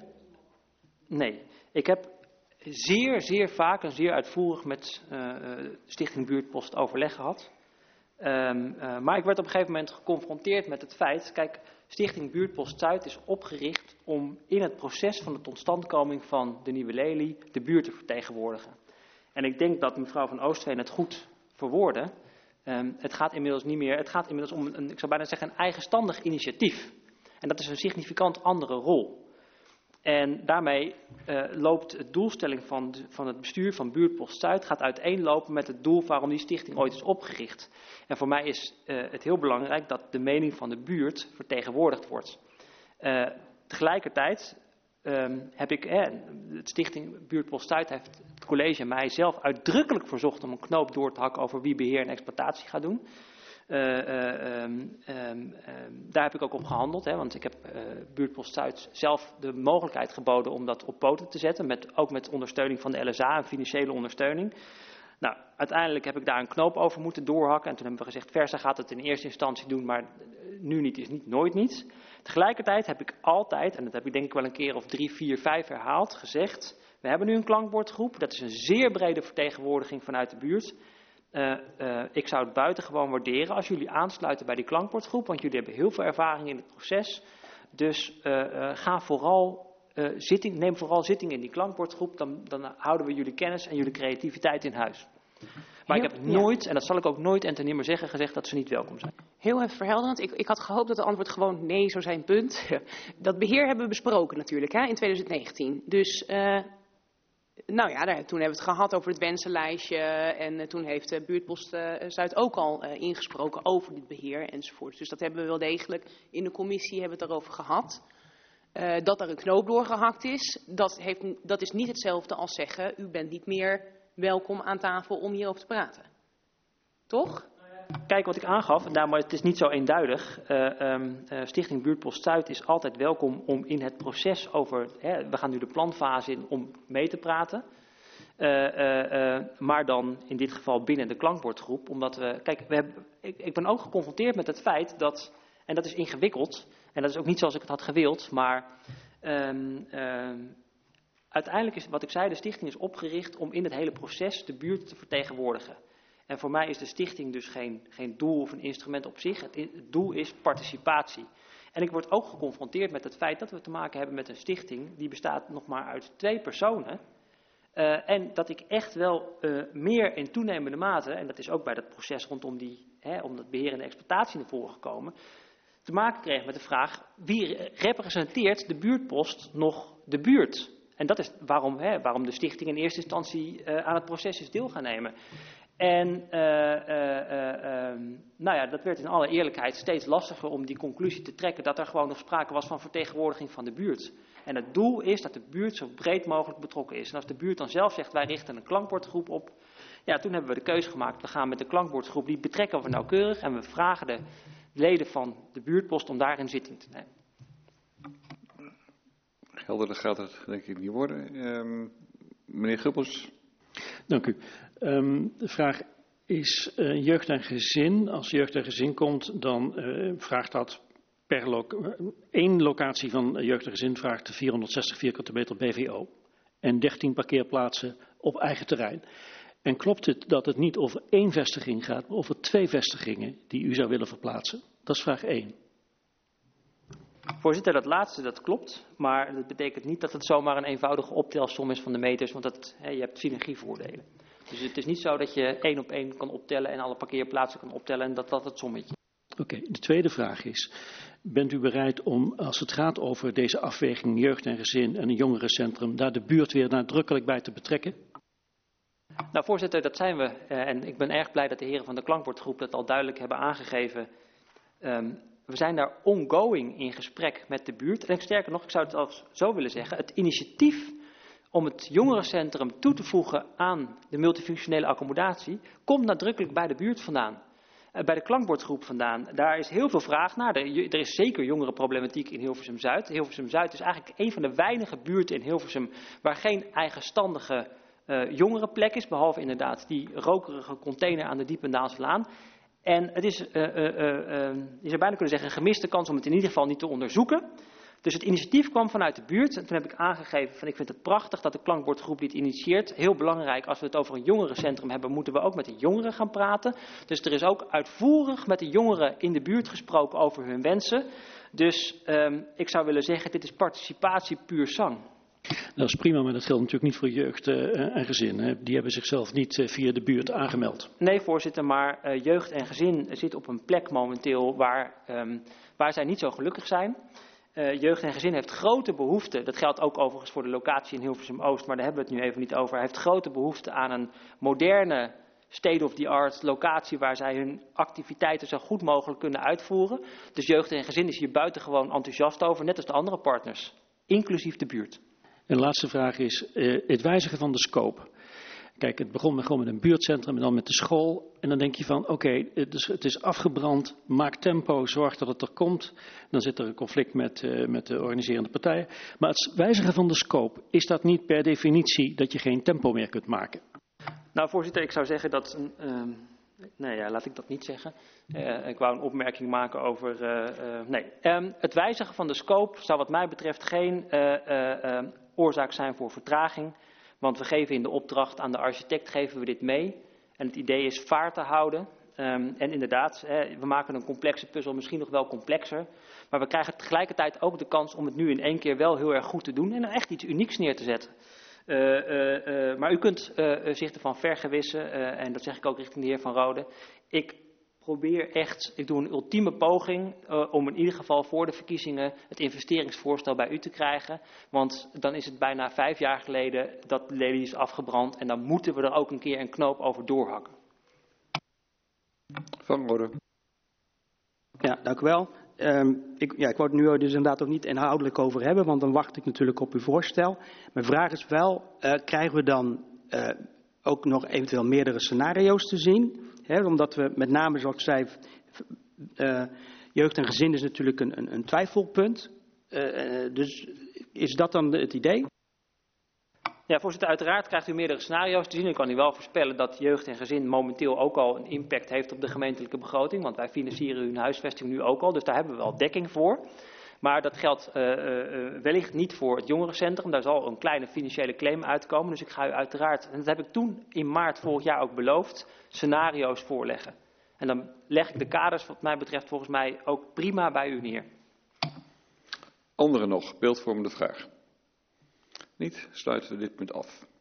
Nee, ik heb zeer, zeer vaak en zeer uitvoerig met uh, Stichting Buurtpost overleg gehad. Um, uh, maar ik werd op een gegeven moment geconfronteerd met het feit, kijk, Stichting Buurtpost Zuid is opgericht om in het proces van de totstandkoming van de Nieuwe Lely de buurt te vertegenwoordigen. En ik denk dat mevrouw Van Oostveen het goed verwoordde. Um, het gaat inmiddels niet meer, het gaat inmiddels om een, ik zou bijna zeggen, een eigenstandig initiatief. En dat is een significant andere rol. En daarmee uh, loopt de doelstelling van, de, van het bestuur van Buurtpost Zuid gaat uiteenlopen met het doel waarom die stichting ooit is opgericht. En voor mij is uh, het heel belangrijk dat de mening van de buurt vertegenwoordigd wordt. Uh, tegelijkertijd um, heb ik, eh, de stichting Buurtpost Zuid heeft het college en mij zelf uitdrukkelijk verzocht om een knoop door te hakken over wie beheer en exploitatie gaat doen. Uh, uh, um, um, um, daar heb ik ook op gehandeld, hè, want ik heb uh, Buurtpost Zuid zelf de mogelijkheid geboden om dat op poten te zetten, met, ook met ondersteuning van de L S A en financiële ondersteuning. Nou, uiteindelijk heb ik daar een knoop over moeten doorhakken en toen hebben we gezegd, Versa gaat het in eerste instantie doen, maar nu niet is niet, nooit niet. Tegelijkertijd heb ik altijd, en dat heb ik denk ik wel een keer of drie, vier, vijf herhaald, gezegd, we hebben nu een klankbordgroep, dat is een zeer brede vertegenwoordiging vanuit de buurt. Uh, uh, ik zou het buitengewoon waarderen als jullie aansluiten bij die klankbordgroep, want jullie hebben heel veel ervaring in het proces. Dus uh, uh, ga vooral, uh, zitting, neem vooral zitting in die klankbordgroep, dan, dan houden we jullie kennis en jullie creativiteit in huis. Maar heel, ik heb nooit, ja. en dat zal ik ook nooit en ten nimmer zeggen, gezegd dat ze niet welkom zijn. Heel even verhelderend. Ik, ik had gehoopt dat het antwoord gewoon nee zou zijn, punt. Dat beheer hebben we besproken natuurlijk hè, in twintig negentien. Dus... Uh, Nou ja, daar, toen hebben we het gehad over het wensenlijstje en uh, toen heeft uh, Buurtpost uh, Zuid ook al uh, ingesproken over dit beheer enzovoort. Dus dat hebben we wel degelijk in de commissie hebben we het erover gehad. Uh, dat er een knoop doorgehakt is, dat, heeft, dat is niet hetzelfde als zeggen, u bent niet meer welkom aan tafel om hierover te praten. Toch? Kijk wat ik aangaf, nou, maar het is niet zo eenduidig. Uh, um, uh, Stichting Buurtpost Zuid is altijd welkom om in het proces over, hè, we gaan nu de planfase in, om mee te praten. Uh, uh, uh, maar dan in dit geval binnen de klankbordgroep. Omdat we, kijk, we hebben, ik, ik ben ook geconfronteerd met het feit dat, en dat is ingewikkeld, en dat is ook niet zoals ik het had gewild, maar um, um, uiteindelijk is wat ik zei, de stichting is opgericht om in het hele proces de buurt te vertegenwoordigen. En voor mij is de stichting dus geen, geen doel of een instrument op zich. Het, het doel is participatie. En ik word ook geconfronteerd met het feit dat we te maken hebben met een stichting die bestaat nog maar uit twee personen. Uh, en dat ik echt wel uh, meer in toenemende mate, en dat is ook bij dat proces rondom die, hè, om dat beheer en de exploitatie naar voren gekomen, te maken kreeg met de vraag, wie representeert de buurtpost nog de buurt? En dat is waarom, hè, waarom de stichting in eerste instantie uh, aan het proces is deel gaan nemen. En uh, uh, uh, um, nou ja, dat werd in alle eerlijkheid steeds lastiger om die conclusie te trekken dat er gewoon nog sprake was van vertegenwoordiging van de buurt. En het doel is dat de buurt zo breed mogelijk betrokken is. En als de buurt dan zelf zegt, wij richten een klankbordgroep op, ja, toen hebben we de keuze gemaakt, we gaan met de klankbordgroep, die betrekken we nauwkeurig en we vragen de leden van de buurtpost om daarin zitting te nemen. Helderder gaat het denk ik niet worden. Um, meneer Gubbels. Dank u. Um, de vraag is uh, jeugd en gezin. Als jeugd en gezin komt, dan uh, vraagt dat per lo- één locatie van jeugd en gezin vraagt vierhonderdzestig vierkante meter B V O en dertien parkeerplaatsen op eigen terrein. En klopt het dat het niet over één vestiging gaat, maar over twee vestigingen die u zou willen verplaatsen? Dat is vraag één. Voorzitter, dat laatste, dat klopt. Maar dat betekent niet dat het zomaar een eenvoudige optelsom is van de meters, want dat, hè, je hebt synergievoordelen. Dus het is niet zo dat je één op één kan optellen en alle parkeerplaatsen kan optellen en dat dat het sommetje. Oké, okay, de tweede vraag is, bent u bereid om, als het gaat over deze afweging jeugd en gezin en een jongerencentrum, daar de buurt weer nadrukkelijk bij te betrekken? Nou voorzitter, dat zijn we. Uh, en ik ben erg blij dat de heren van de klankbordgroep dat al duidelijk hebben aangegeven. Um, we zijn daar ongoing in gesprek met de buurt. En sterker nog, ik zou het als zo willen zeggen, het initiatief om het jongerencentrum toe te voegen aan de multifunctionele accommodatie komt nadrukkelijk bij de buurt vandaan. Bij de klankbordgroep vandaan. Daar is heel veel vraag naar. Er, er is zeker jongerenproblematiek in Hilversum-Zuid. Hilversum-Zuid is eigenlijk een van de weinige buurten in Hilversum waar geen eigenstandige uh, jongerenplek is. Behalve inderdaad die rokerige container aan de Diependaalslaan. En het is, uh, uh, uh, uh, je zou bijna kunnen zeggen, een gemiste kans om het in ieder geval niet te onderzoeken. Dus het initiatief kwam vanuit de buurt. En toen heb ik aangegeven van ik vind het prachtig dat de klankbordgroep dit initieert. Heel belangrijk, als we het over een jongerencentrum hebben, moeten we ook met de jongeren gaan praten. Dus er is ook uitvoerig met de jongeren in de buurt gesproken over hun wensen. Dus um, ik zou willen zeggen, dit is participatie puur zang. Dat is prima, maar dat geldt natuurlijk niet voor jeugd uh, en gezin. Hè. Die hebben zichzelf niet uh, via de buurt aangemeld. Nee, voorzitter, maar uh, jeugd en gezin zit op een plek momenteel waar, um, waar zij niet zo gelukkig zijn. Uh, jeugd en gezin heeft grote behoefte, dat geldt ook overigens voor de locatie in Hilversum-Oost, maar daar hebben we het nu even niet over. Hij heeft grote behoefte aan een moderne state-of-the-art locatie waar zij hun activiteiten zo goed mogelijk kunnen uitvoeren. Dus jeugd en gezin is hier buitengewoon enthousiast over, net als de andere partners, inclusief de buurt. En de laatste vraag is uh, het wijzigen van de scope. Kijk, het begon met, gewoon met een buurtcentrum en dan met de school. En dan denk je van, oké, okay, het, het is afgebrand, maak tempo, zorg dat het er komt. Dan zit er een conflict met, uh, met de organiserende partijen. Maar het wijzigen van de scope, is dat niet per definitie dat je geen tempo meer kunt maken? Nou, voorzitter, ik zou zeggen dat... Uh, nee, ja, laat ik dat niet zeggen. Uh, ik wou een opmerking maken over... Uh, uh, nee, um, het wijzigen van de scope zou wat mij betreft geen uh, uh, uh, oorzaak zijn voor vertraging. Want we geven in de opdracht aan de architect geven we dit mee. En het idee is vaart te houden. Um, en inderdaad, eh, we maken een complexe puzzel misschien nog wel complexer. Maar we krijgen tegelijkertijd ook de kans om het nu in één keer wel heel erg goed te doen. En er echt iets unieks neer te zetten. Uh, uh, uh, maar u kunt uh, zich ervan vergewissen. Uh, en dat zeg ik ook richting de heer Van Rode. Ik probeer echt, ik doe een ultieme poging uh, om in ieder geval voor de verkiezingen het investeringsvoorstel bij u te krijgen. Want dan is het bijna vijf jaar geleden dat de lelie is afgebrand en dan moeten we er ook een keer een knoop over doorhakken. Van Rode. Ja, dank u wel. Um, ik, ja, ik wou het nu dus inderdaad ook niet inhoudelijk over hebben, want dan wacht ik natuurlijk op uw voorstel. Mijn vraag is wel, uh, krijgen we dan uh, ook nog eventueel meerdere scenario's te zien? He, omdat we met name, zoals ik zei, uh, jeugd en gezin is natuurlijk een, een, een twijfelpunt. Uh, uh, dus is dat dan het idee? Ja, voorzitter, uiteraard krijgt u meerdere scenario's te zien. Ik kan u wel voorspellen dat jeugd en gezin momenteel ook al een impact heeft op de gemeentelijke begroting. Want wij financieren hun huisvesting nu ook al, dus daar hebben we wel dekking voor. Maar dat geldt uh, uh, wellicht niet voor het jongerencentrum. Daar zal een kleine financiële claim uitkomen. Dus ik ga u uiteraard, en dat heb ik toen in maart vorig jaar ook beloofd, scenario's voorleggen. En dan leg ik de kaders wat mij betreft volgens mij ook prima bij u neer. Anderen nog, beeldvormende vraag. Niet, sluiten we dit punt af.